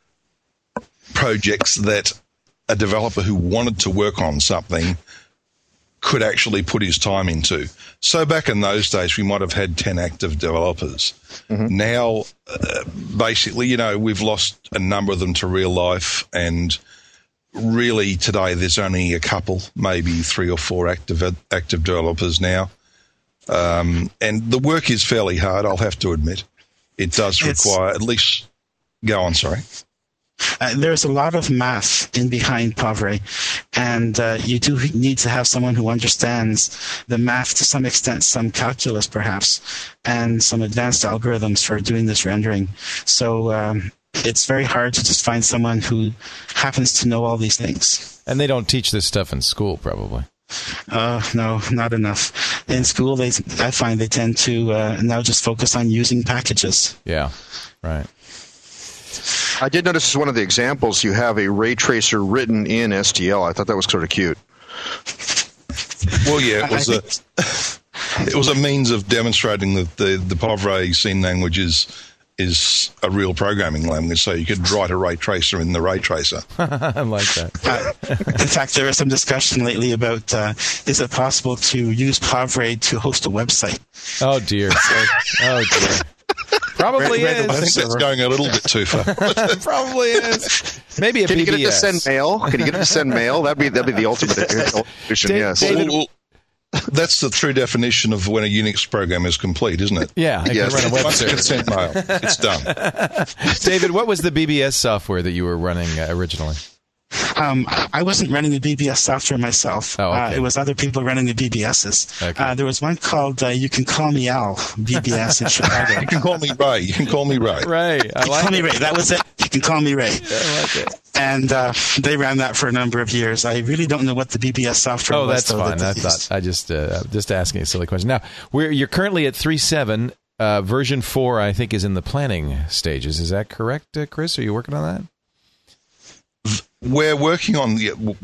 projects that a developer who wanted to work on something could actually put his time into. So back in those days, we might have had 10 active developers. Mm-hmm. Now, basically, we've lost a number of them to real life, and really today there's only a couple, maybe 3 or 4 active developers now. And the work is fairly hard, I'll have to admit. It does require at least... Go on, sorry. There's a lot of math in behind Povray, and you do need to have someone who understands the math to some extent, some calculus perhaps, and some advanced algorithms for doing this rendering. So it's very hard to just find someone who happens to know all these things. And they don't teach this stuff in school, probably. No, not enough. In school, I find they tend to now just focus on using packages. Yeah, right. I did notice as one of the examples you have a ray tracer written in STL. I thought that was sort of cute. Well, yeah, it was a means of demonstrating that the Povray scene language is a real programming language, so you could write a ray tracer in the ray tracer. I like that. In fact, there was some discussion lately about is it possible to use Povray to host a website? Oh, dear. Oh, dear. Probably is. I think that's going a little bit too far. Probably is. Maybe a Can BBS. you get it to send mail? Can you get it to send mail? That'd be the ultimate solution. Yes. David, well, that's the true definition of when a Unix program is complete, isn't it? Yeah, it Yes. can run a web Once it server. gets sent mail, it's done. David, what was the BBS software that you were running originally? I wasn't running the BBS software myself. Oh, okay. It was other people running the BBSs. Okay. There was one called You Can Call Me Al, BBS in Chicago. You can call me Ray. You can call me Ray. Right. I like Call me it. Ray. That was it. You can call me Ray. I like it. And they ran that for a number of years. I really don't know what the BBS software Oh, was. that's fine. I just asking a silly question. Now, you're currently at 3.7. Version 4, I think, is in the planning stages. Is that correct, Chris? Are you working on that? We're working on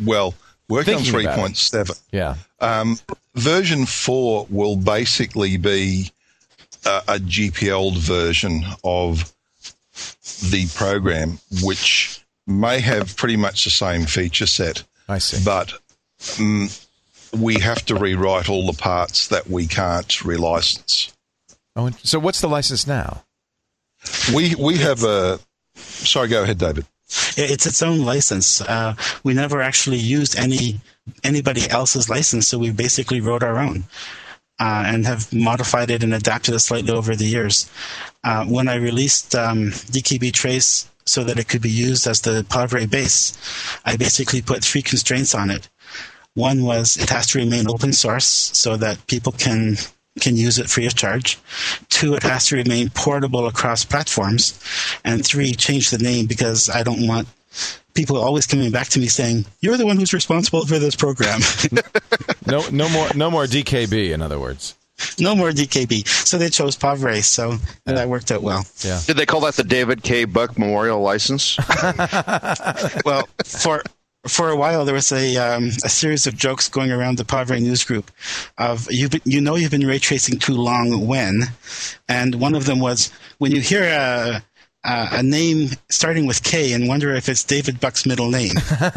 3.7. Yeah. Version 4 will basically be a GPL'd version of the program, which may have pretty much the same feature set. I see. But we have to rewrite all the parts that we can't relicense. Oh, so what's the license now? We have a... Sorry, go ahead, David. It's its own license. We never actually used anybody else's license, so we basically wrote our own and have modified it and adapted it slightly over the years. When I released DKB Trace so that it could be used as the Povray base, I basically put 3 constraints on it. One was it has to remain open source so that people can can use it free of charge. 2, it has to remain portable across platforms. And 3, change the name because I don't want people always coming back to me saying, "You're the one who's responsible for this program." No more DKB, in other words. No more DKB. So they chose Pavre, so that worked out well. Yeah. Did they call that the David K. Buck Memorial License? Well, for a while there was a series of jokes going around the Pavre news group of you've been ray tracing too long when, and one of them was when you hear a name starting with K and wonder if it's David Buck's middle name.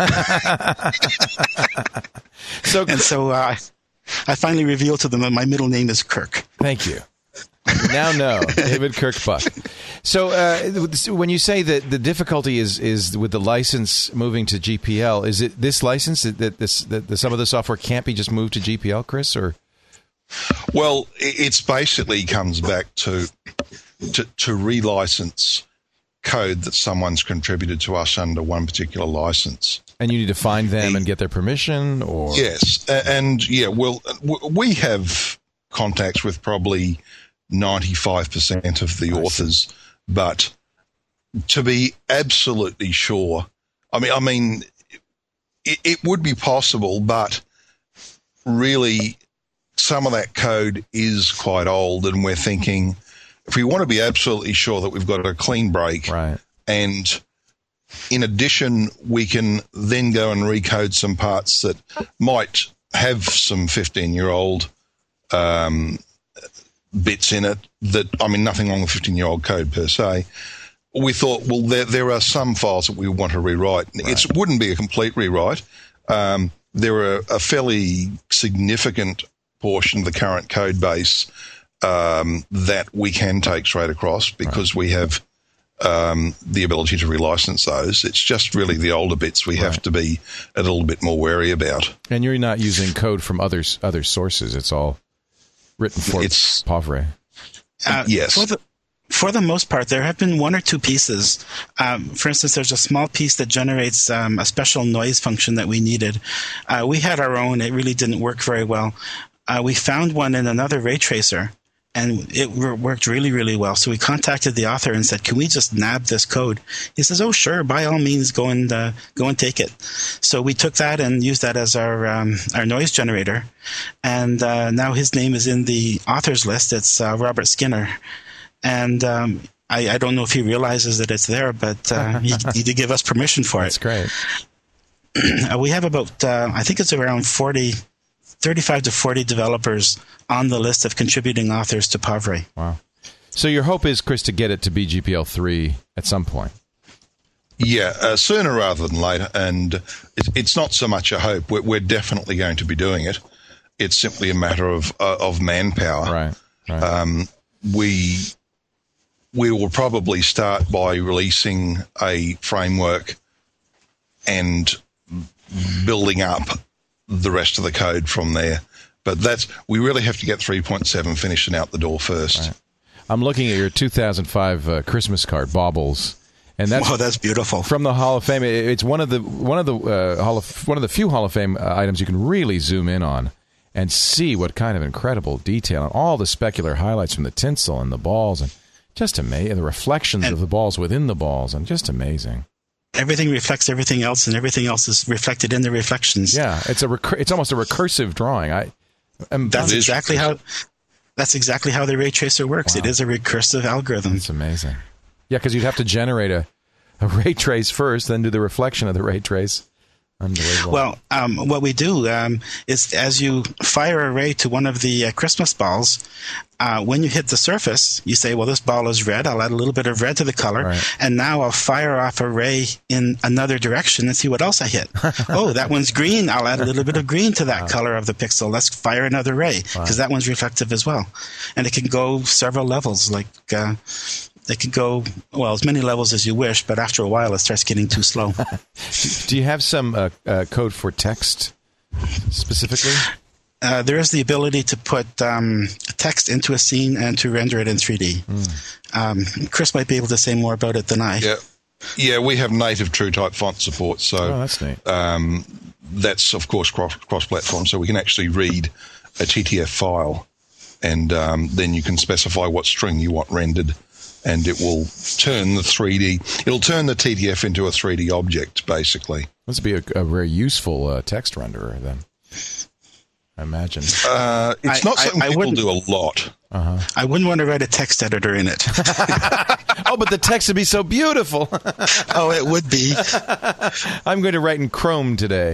So I finally revealed to them that my middle name is Kirk. Thank you. Now know, David Kirk Buck. So when you say that the difficulty is with the license moving to GPL, is it this license that some of the software can't be just moved to GPL, Chris? Or well, it's basically comes back to relicense code that someone's contributed to us under one particular license. And you need to find them and get their permission, or yes, and well, we have contacts with probably 95% of the authors, but to be absolutely sure, I mean, it would be possible, but really, some of that code is quite old, and we're thinking if we want to be absolutely sure that we've got a clean break, right, and in addition, we can then go and recode some parts that might have some 15-year-old bits in it that, I mean, nothing wrong with 15-year-old code per se. We thought, well, there are some files that we want to rewrite. Right. It wouldn't be a complete rewrite. There are a fairly significant portion of the current code base that we can take straight across because we have the ability to relicense those. It's just really the older bits we have to be a little bit more wary about. And you're not using code from other sources. It's all written for Pavre. Yes. For the most part, there have been one or two pieces. For instance, there's a small piece that generates a special noise function that we needed. We had our own. It really didn't work very well. We found one in another ray tracer, and it worked really, really well. So we contacted the author and said, "Can we just nab this code?" He says, "Oh, sure, by all means, go and take it." So we took that and used that as our noise generator, and now his name is in the authors list. It's Robert Skinner, and I don't know if he realizes that it's there, but he did give us permission for it. That's great. We have about I think it's around 35 to 40 developers on the list of contributing authors to Pavre. Wow. So your hope is, Chris, to get it to be GPL 3 at some point. Yeah, sooner rather than later. And it's not so much a hope. We're definitely going to be doing it. It's simply a matter of manpower. Right. We will probably start by releasing a framework and building up the rest of the code from there. But we really have to get 3.7 finished and out the door first. Right. I'm looking at your 2005 Christmas card, Baubles, and that's beautiful. From the Hall of Fame. It's one of the few Hall of Fame items you can really zoom in on and see what kind of incredible detail and all the specular highlights from the tinsel and the balls, and just amazing. The reflections of the balls within the balls, and just amazing. Everything reflects everything else, and everything else is reflected in the reflections. Yeah, it's almost a recursive drawing. That's exactly how the ray tracer works. Wow. It is a recursive algorithm. It's amazing. Yeah, because you'd have to generate a ray trace first, then do the reflection of the ray trace. Unbelievable. Well, what we do is as you fire a ray to one of the Christmas balls, when you hit the surface, you say, well, this ball is red. I'll add a little bit of red to the color. Right. And now I'll fire off a ray in another direction and see what else I hit. Oh, that one's green. I'll add a little bit of green to that color of the pixel. Let's fire another ray because that one's reflective as well. And it can go several levels. Like it could go, well, as many levels as you wish, but after a while it starts getting too slow. Do you have some code for text specifically? There is the ability to put text into a scene and to render it in 3D. Chris might be able to say more about it than I. Yeah, we have native TrueType font support, so that's neat. That's, of course, cross-platform, so we can actually read a TTF file and then you can specify what string you want rendered, and it will turn the 3D. It'll turn the TTF into a 3D object, basically. This would be a very useful text renderer, then. I imagine. It's not something people do a lot. I wouldn't want to write a text editor in it. Oh, but the text would be so beautiful. Oh, it would be. I'm going to write in Chrome today.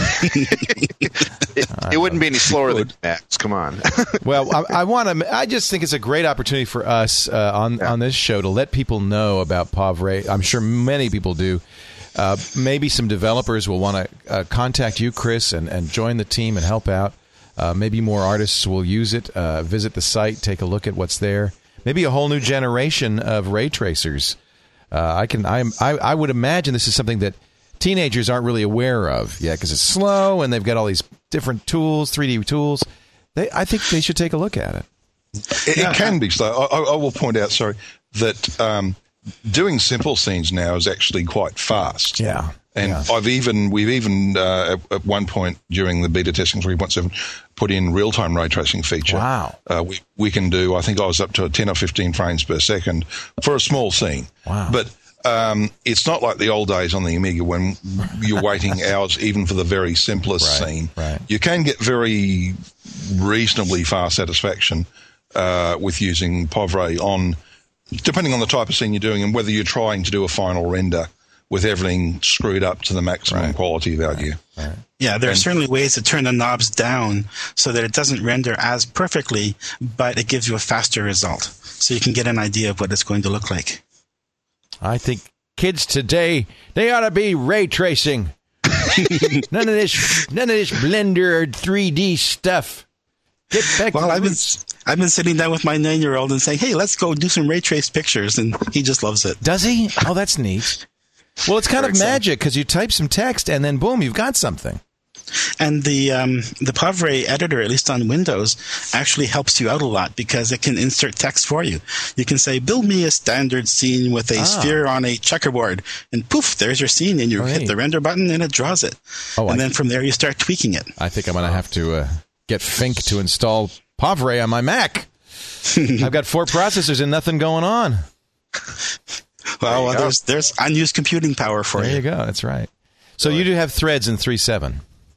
It wouldn't be any slower than Max. Come on. Well, I just think it's a great opportunity for us on this show to let people know about Pavre. I'm sure many people do. Maybe some developers will want to contact you, Chris, and join the team and help out. Maybe more artists will use it, visit the site, take a look at what's there. Maybe a whole new generation of ray tracers. I would imagine this is something that teenagers aren't really aware of yet because it's slow and they've got all these different tools, 3D tools. I think they should take a look at it. It can be slow. I will point out, that doing simple scenes now is actually quite fast. Yeah. And we've even at one point during the beta testing 3.7 put in real-time ray tracing feature. Wow. We can do, I think I was up to 10 or 15 frames per second for a small scene. Wow. But it's not like the old days on the Amiga when you're waiting hours even for the very simplest scene. Right. You can get very reasonably fast satisfaction with using Pavre depending on the type of scene you're doing and whether you're trying to do a final render with everything screwed up to the maximum quality value. Right. Yeah, there are certainly ways to turn the knobs down so that it doesn't render as perfectly, but it gives you a faster result. So you can get an idea of what it's going to look like. I think kids today, they ought to be ray tracing. None of this Blender 3D stuff. Get back to I've been sitting down with my 9-year-old and saying, hey, let's go do some ray trace pictures, and he just loves it. Does he? Oh, that's neat. Well, it's kind of magic because you type some text and then boom, you've got something. And the Pavre editor, at least on Windows, actually helps you out a lot because it can insert text for you. You can say, build me a standard scene with a sphere on a checkerboard, and poof, there's your scene, and you hit the render button and it draws it. And then from there you start tweaking it. I think I'm going to have to get Fink to install Pavre on my Mac. I've got 4 processors and nothing going on. Well, there's unused computing power for you. There you go. That's right. So you do have threads in 3.7.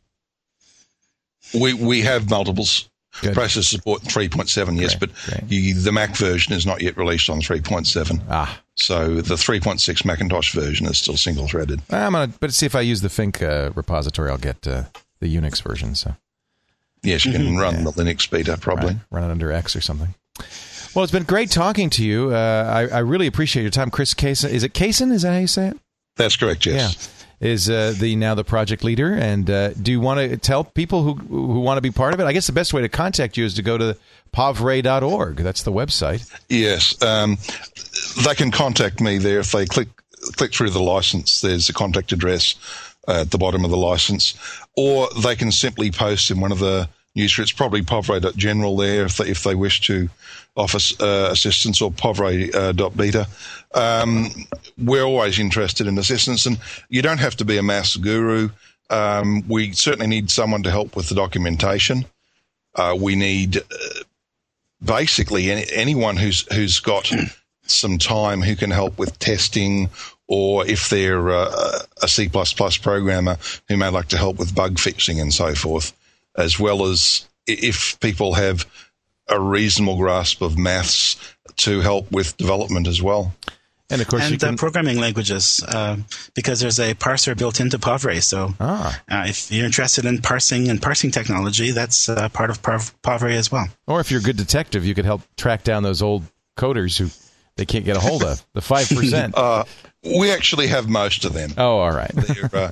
We have multiples. Processor support 3.7, yes, but the Mac version is not yet released on 3.7. So the 3.6 Macintosh version is still single-threaded. But see if I use the Fink repository, I'll get the Unix version. So yes, you can run the Linux beta probably. Run it under X or something. Well, it's been great talking to you. I really appreciate your time. Chris Kaysen. Is it Kaysen? Is that how you say it? That's correct, yes. Yeah. Is the project leader. And do you want to tell people who want to be part of it? I guess the best way to contact you is to go to pavre.org. That's the website. Yes. They can contact me there. If they click through the license, there's a contact address at the bottom of the license. Or they can simply post in one of the newsgroups, probably pavre.general there if they wish to offer assistance, or pavre.beta. We're always interested in assistance, and you don't have to be a maths guru. We certainly need someone to help with the documentation. We need basically anyone who's got some time who can help with testing, or if they're a C++ programmer who may like to help with bug fixing and so forth, as well as if people have a reasonable grasp of maths to help with development as well. And of course, programming languages, because there's a parser built into Pavre. So if you're interested in parsing technology, that's part of Pavre as well. Or if you're a good detective, you could help track down those old coders who they can't get a hold of, the 5%. We actually have most of them. Oh, all right.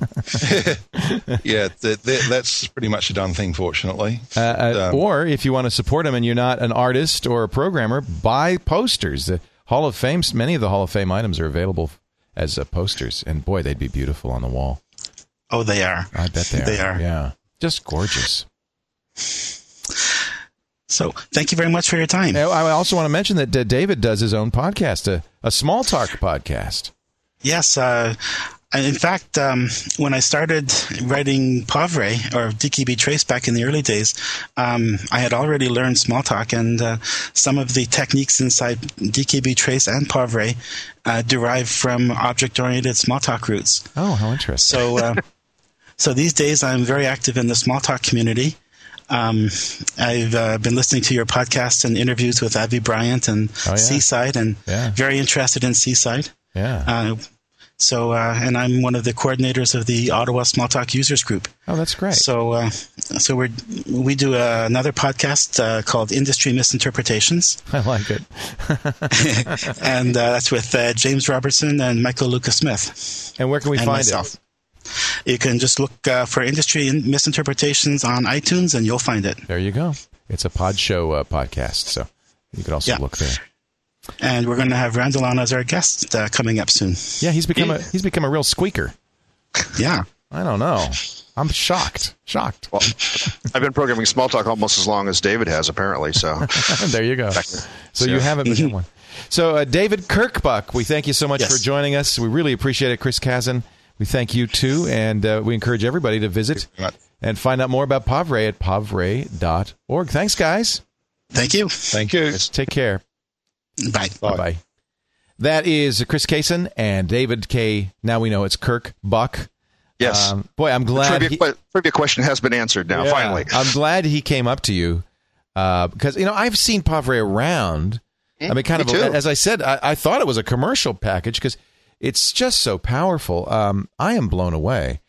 Yeah, that's pretty much a done thing, fortunately. Or if you want to support them and you're not an artist or a programmer, buy posters. The Hall of Fame, many of the Hall of Fame items are available as posters, and boy, they'd be beautiful on the wall. Oh, they are. I bet they are. Yeah, just gorgeous. So, thank you very much for your time. I also want to mention that David does his own podcast, a Small Talk podcast. Yes, In fact, when I started writing Pavre or DKB Trace back in the early days, I had already learned Smalltalk, and some of the techniques inside DKB Trace and Pavre derive from object-oriented Smalltalk roots. Oh, how interesting! So these days I'm very active in the Smalltalk community. I've been listening to your podcast and interviews with Abby Bryant and Seaside, and very interested in Seaside. Yeah. And I'm one of the coordinators of the Ottawa Smalltalk Users Group. Oh, that's great. So we do another podcast called Industry Misinterpretations. I like it. And that's with James Robertson and Michael Lucas Smith. And where can we find myself. it? You can just look for Industry Misinterpretations on iTunes, and you'll find it. There you go. It's a Pod Show podcast, so you can also look there. And we're going to have Randall on as our guest coming up soon. Yeah, he's become a real squeaker. Yeah. I don't know. I'm shocked. Well, I've been programming Smalltalk almost as long as David has, apparently. So there you go. So you haven't become one. So David Kirkbuck, we thank you so much for joining us. We really appreciate it. Chris Kazin, we thank you too, and we encourage everybody to visit and find out more about Pavre at pavre.org. Thanks, guys. Thank you. Thank you. Take care. Bye. Bye. That is Chris Kazin and David K. Now we know it's Kirk Buck. Yes. Boy, I'm glad. Trivia question has been answered now, finally. I'm glad he came up to you because, I've seen Pavre around. I mean, kind of, as I said, I thought it was a commercial package because it's just so powerful. I am blown away.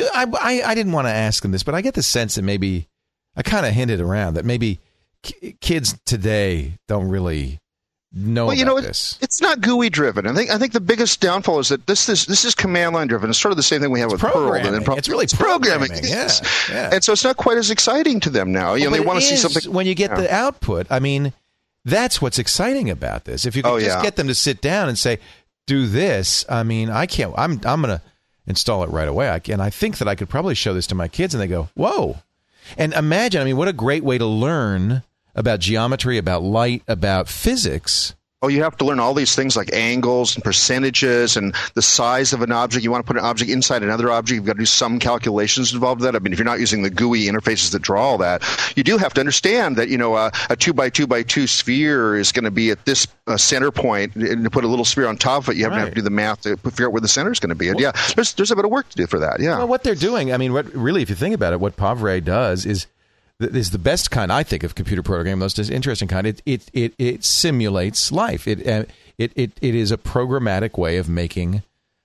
I didn't want to ask him this, but I get the sense that maybe, I kind of hinted around that maybe kids today don't really know about this. It's not GUI driven. I think the biggest downfall is that this is command line driven. It's sort of the same thing we have with Perl. It's really programming. Yeah. And so it's not quite as exciting to them now. They want to see something when you get the output. I mean, that's what's exciting about this. If you could just get them to sit down and say, "Do this," I mean, I can't. I'm going to install it right away. And I think that I could probably show this to my kids, and they go, "Whoa!" And imagine, I mean, what a great way to learn about geometry, about light, about physics. Oh, you have to learn all these things like angles and percentages and the size of an object. You want to put an object inside another object. You've got to do some calculations involved with that. I mean, if you're not using the GUI interfaces that draw all that, you do have to understand that, a 2 by 2 by 2 sphere is going to be at this center point, and to put a little sphere on top of it, you have to do the math to figure out where the center is going to be. And there's a bit of work to do for that. Yeah. Well, what they're doing, I mean, really, if you think about it, what Pavre does is the best kind, I think, of computer programming, most interesting kind. It simulates life. It is a programmatic way of making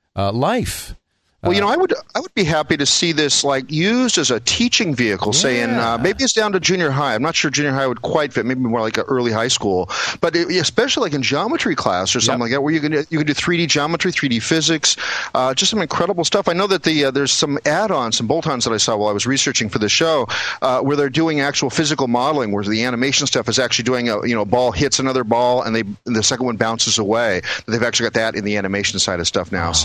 life. Well, I would be happy to see this used as a teaching vehicle, maybe it's down to junior high. I'm not sure junior high would quite fit, maybe more like an early high school, but especially in geometry class or something like that, where you can do 3D geometry, 3D physics, just some incredible stuff. I know that there's some add-ons, some bolt-ons that I saw while I was researching for the show, where they're doing actual physical modeling, where the animation stuff is actually doing a ball hits another ball and the second one bounces away. They've actually got that in the animation side of stuff now.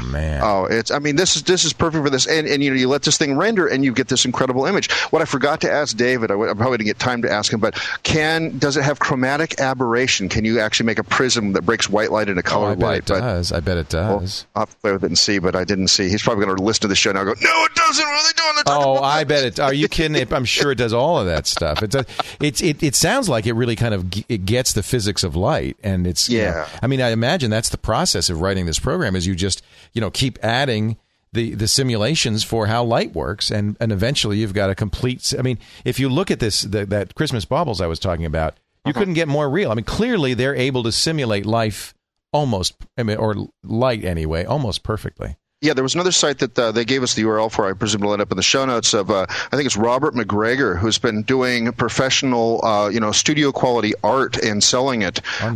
This is perfect for this, and you let this thing render, and you get this incredible image. What I forgot to ask David, I probably didn't get time to ask him, but does it have chromatic aberration? Can you actually make a prism that breaks white light into colored light? I bet it does. Well, I'll have to play with it and see, but I didn't see. He's probably going to listen to the show now and go, "No, it doesn't. What are they doing?" I bet it. Are you kidding? I'm sure it does all of that stuff. It sounds like it really kind of it gets the physics of light, and it's I mean, I imagine that's the process of writing this program. Is you just keep adding the simulations for how light works, and eventually you've got a complete. I mean, if you look at this, that Christmas baubles I was talking about, you couldn't get more real. I mean, clearly they're able to simulate life almost, or light anyway, almost perfectly. Yeah, there was another site that they gave us the URL for. I presume will end up in the show notes of. I think it's Robert McGregor, who's been doing professional, studio quality art and selling it in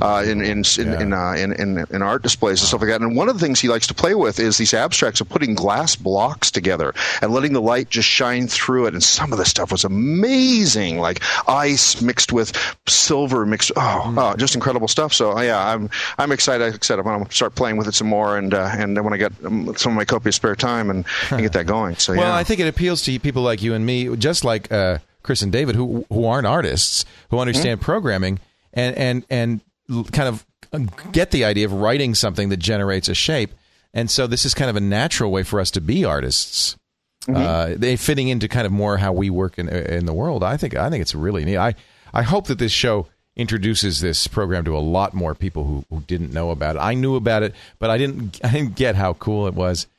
art displays and stuff like that. And one of the things he likes to play with is these abstracts of putting glass blocks together and letting the light just shine through it. And some of the stuff was amazing, like ice mixed with silver mixed. Just incredible stuff. So I'm excited. I'm going to start playing with it some more, and then when I get some my copious spare time and get that going. So I think it appeals to people like you and me, just like Chris and David, who aren't artists, who understand programming and kind of get the idea of writing something that generates a shape And so this is kind of a natural way for us to be artists. They fitting into kind of more how we work in the world. I think it's really neat. I hope that this show introduces this program to a lot more people who didn't know about it. I knew about it, but I didn't get how cool it was.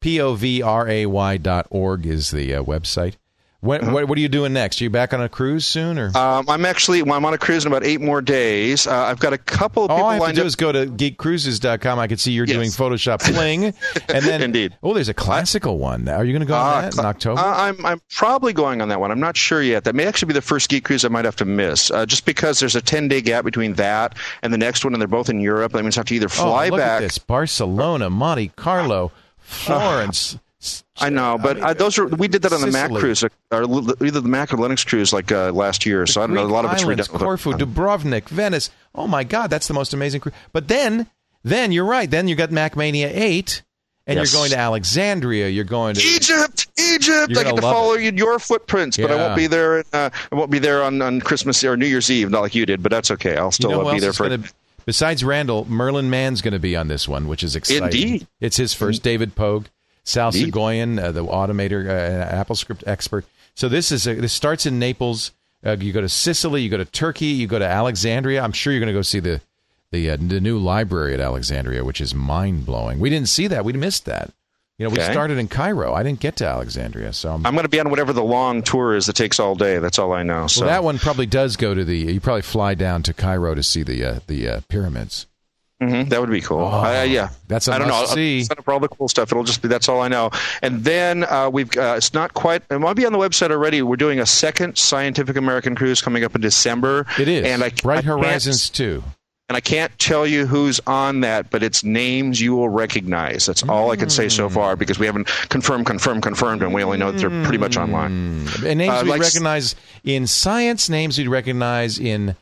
povray.org is the website. What are you doing next? Are you back on a cruise soon? Or I'm on a cruise in about 8 more days. I've got a couple of people lined up. All I have to do is go to geekcruises.com. I can see you're doing Photoshop Fling. And then, Indeed. Oh, there's a classical one. Are you going to go on that in October? I'm probably going on that one. I'm not sure yet. That may actually be the first Geek Cruise I might have to miss, just because there's a 10-day gap between that and the next one, and they're both in Europe. That means I have to either fly look back. At this. Barcelona, Monte Carlo, Florence. I know, but we did that on the Mac cruise, or either the Mac or Linux cruise, like last year. So I don't know. A lot of it's redone. Corfu, Dubrovnik, Venice. Oh my God, that's the most amazing cruise. But then you're right. Then you got MacMania 8, and you're going to Alexandria. You're going to Egypt. I get to follow your footprints, but I won't be there. I won't be there on Christmas or New Year's Eve, not like you did. But that's okay. I'll still be there for. Besides Randall, Merlin Mann's going to be on this one, which is exciting. Indeed, it's his first. David Pogue. Sal Segoyan, the automator, AppleScript expert. So this starts in Naples. You go to Sicily, you go to Turkey, you go to Alexandria. I'm sure you're going to go see the new library at Alexandria, which is mind blowing. We didn't see that. We missed that. We started in Cairo. I didn't get to Alexandria, so I'm going to be on whatever the long tour is that takes all day. That's all I know. So that one probably does go to you probably fly down to Cairo to see the pyramids. That would be cool. That's I don't know. I'll sign up for all the cool stuff. It'll just be that's all I know. And then we've it's not quite. It might be on the website already. We're doing a second Scientific American cruise coming up in December. It is. And Bright Horizons 2. And I can't tell you who's on that, but it's names you will recognize. That's all I can say so far because we haven't confirmed, and we only know that they're pretty much online. And names we recognize in science. Names we recognize in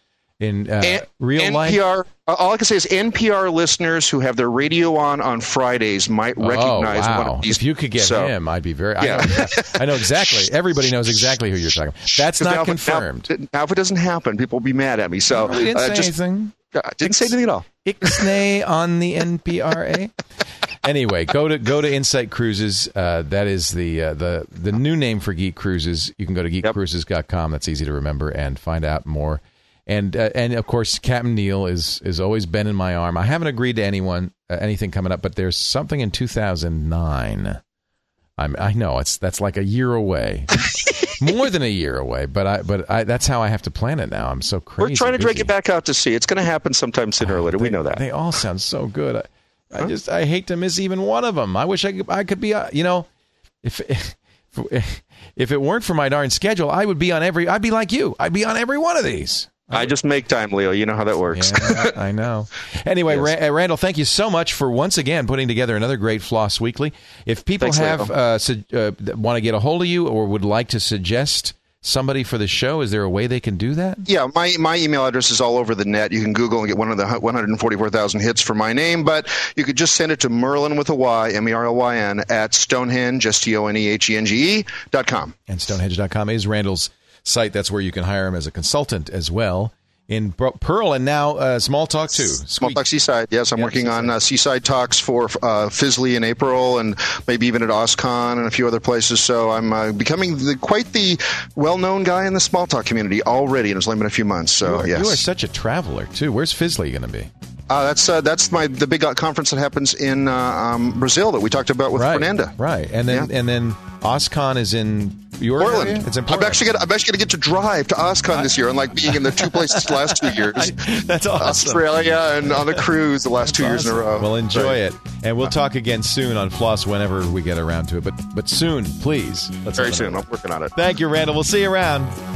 real life. All I can say is NPR listeners who have their radio on Fridays might recognize one of these. If you could get him, I'd be very. I know exactly. Everybody knows exactly who you're talking about. That's not confirmed. Now, if it doesn't happen, people will be mad at me. So we didn't say anything. Didn't say anything at all. Ixnay on the NPRA. Anyway, go to Insight Cruises. That is the new name for Geek Cruises. You can go to geekcruises.com. That's easy to remember and find out more. And of course, Captain Neil is always been in my arm. I haven't agreed to anything coming up, but there's something in 2009. I know that's like a year away, more than a year away. But that's how I have to plan it now. I'm so crazy. We're trying to drag it back out to sea. It's going to happen sometime sooner or later. We know that. They all sound so good. I hate to miss even one of them. I wish I could be. If it weren't for my darn schedule, I'd be like you. I'd be on every one of these. I just make time, Leo. You know how that works. Yeah, I know. Anyway, yes. Randall, thank you so much for once again putting together another great Floss Weekly. If people want to get a hold of you or would like to suggest somebody for the show, is there a way they can do that? Yeah, my email address is all over the net. You can Google and get one of the 144,000 hits for my name, but you could just send it to Merlin with a Y, MERLYN, at Stonehenge, STONEHENGE.com. And Stonehenge.com is Randall's site. That's where you can hire him as a consultant as well in Pearl, and now Smalltalk too. Smalltalk Seaside. Yes, I'm working on Seaside Talks for Fizzly in April, and maybe even at OSCON and a few other places. So I'm becoming quite the well-known guy in the Smalltalk community already, and it's only been a few months. So you are such a traveler too. Where's Fizzly going to be? That's the big conference that happens in Brazil that we talked about with Fernanda. Right, and then OSCON is in Portland. Area? It's in Portland. I'm actually going to get to drive to OSCON this year, unlike being in the two places the last 2 years. That's awesome. Australia and on a cruise the last 2 years in a row. Well, enjoy it, and we'll talk again soon on Floss whenever we get around to it. But soon, please. Very soon. I'm working on it. Thank you, Randall. We'll see you around.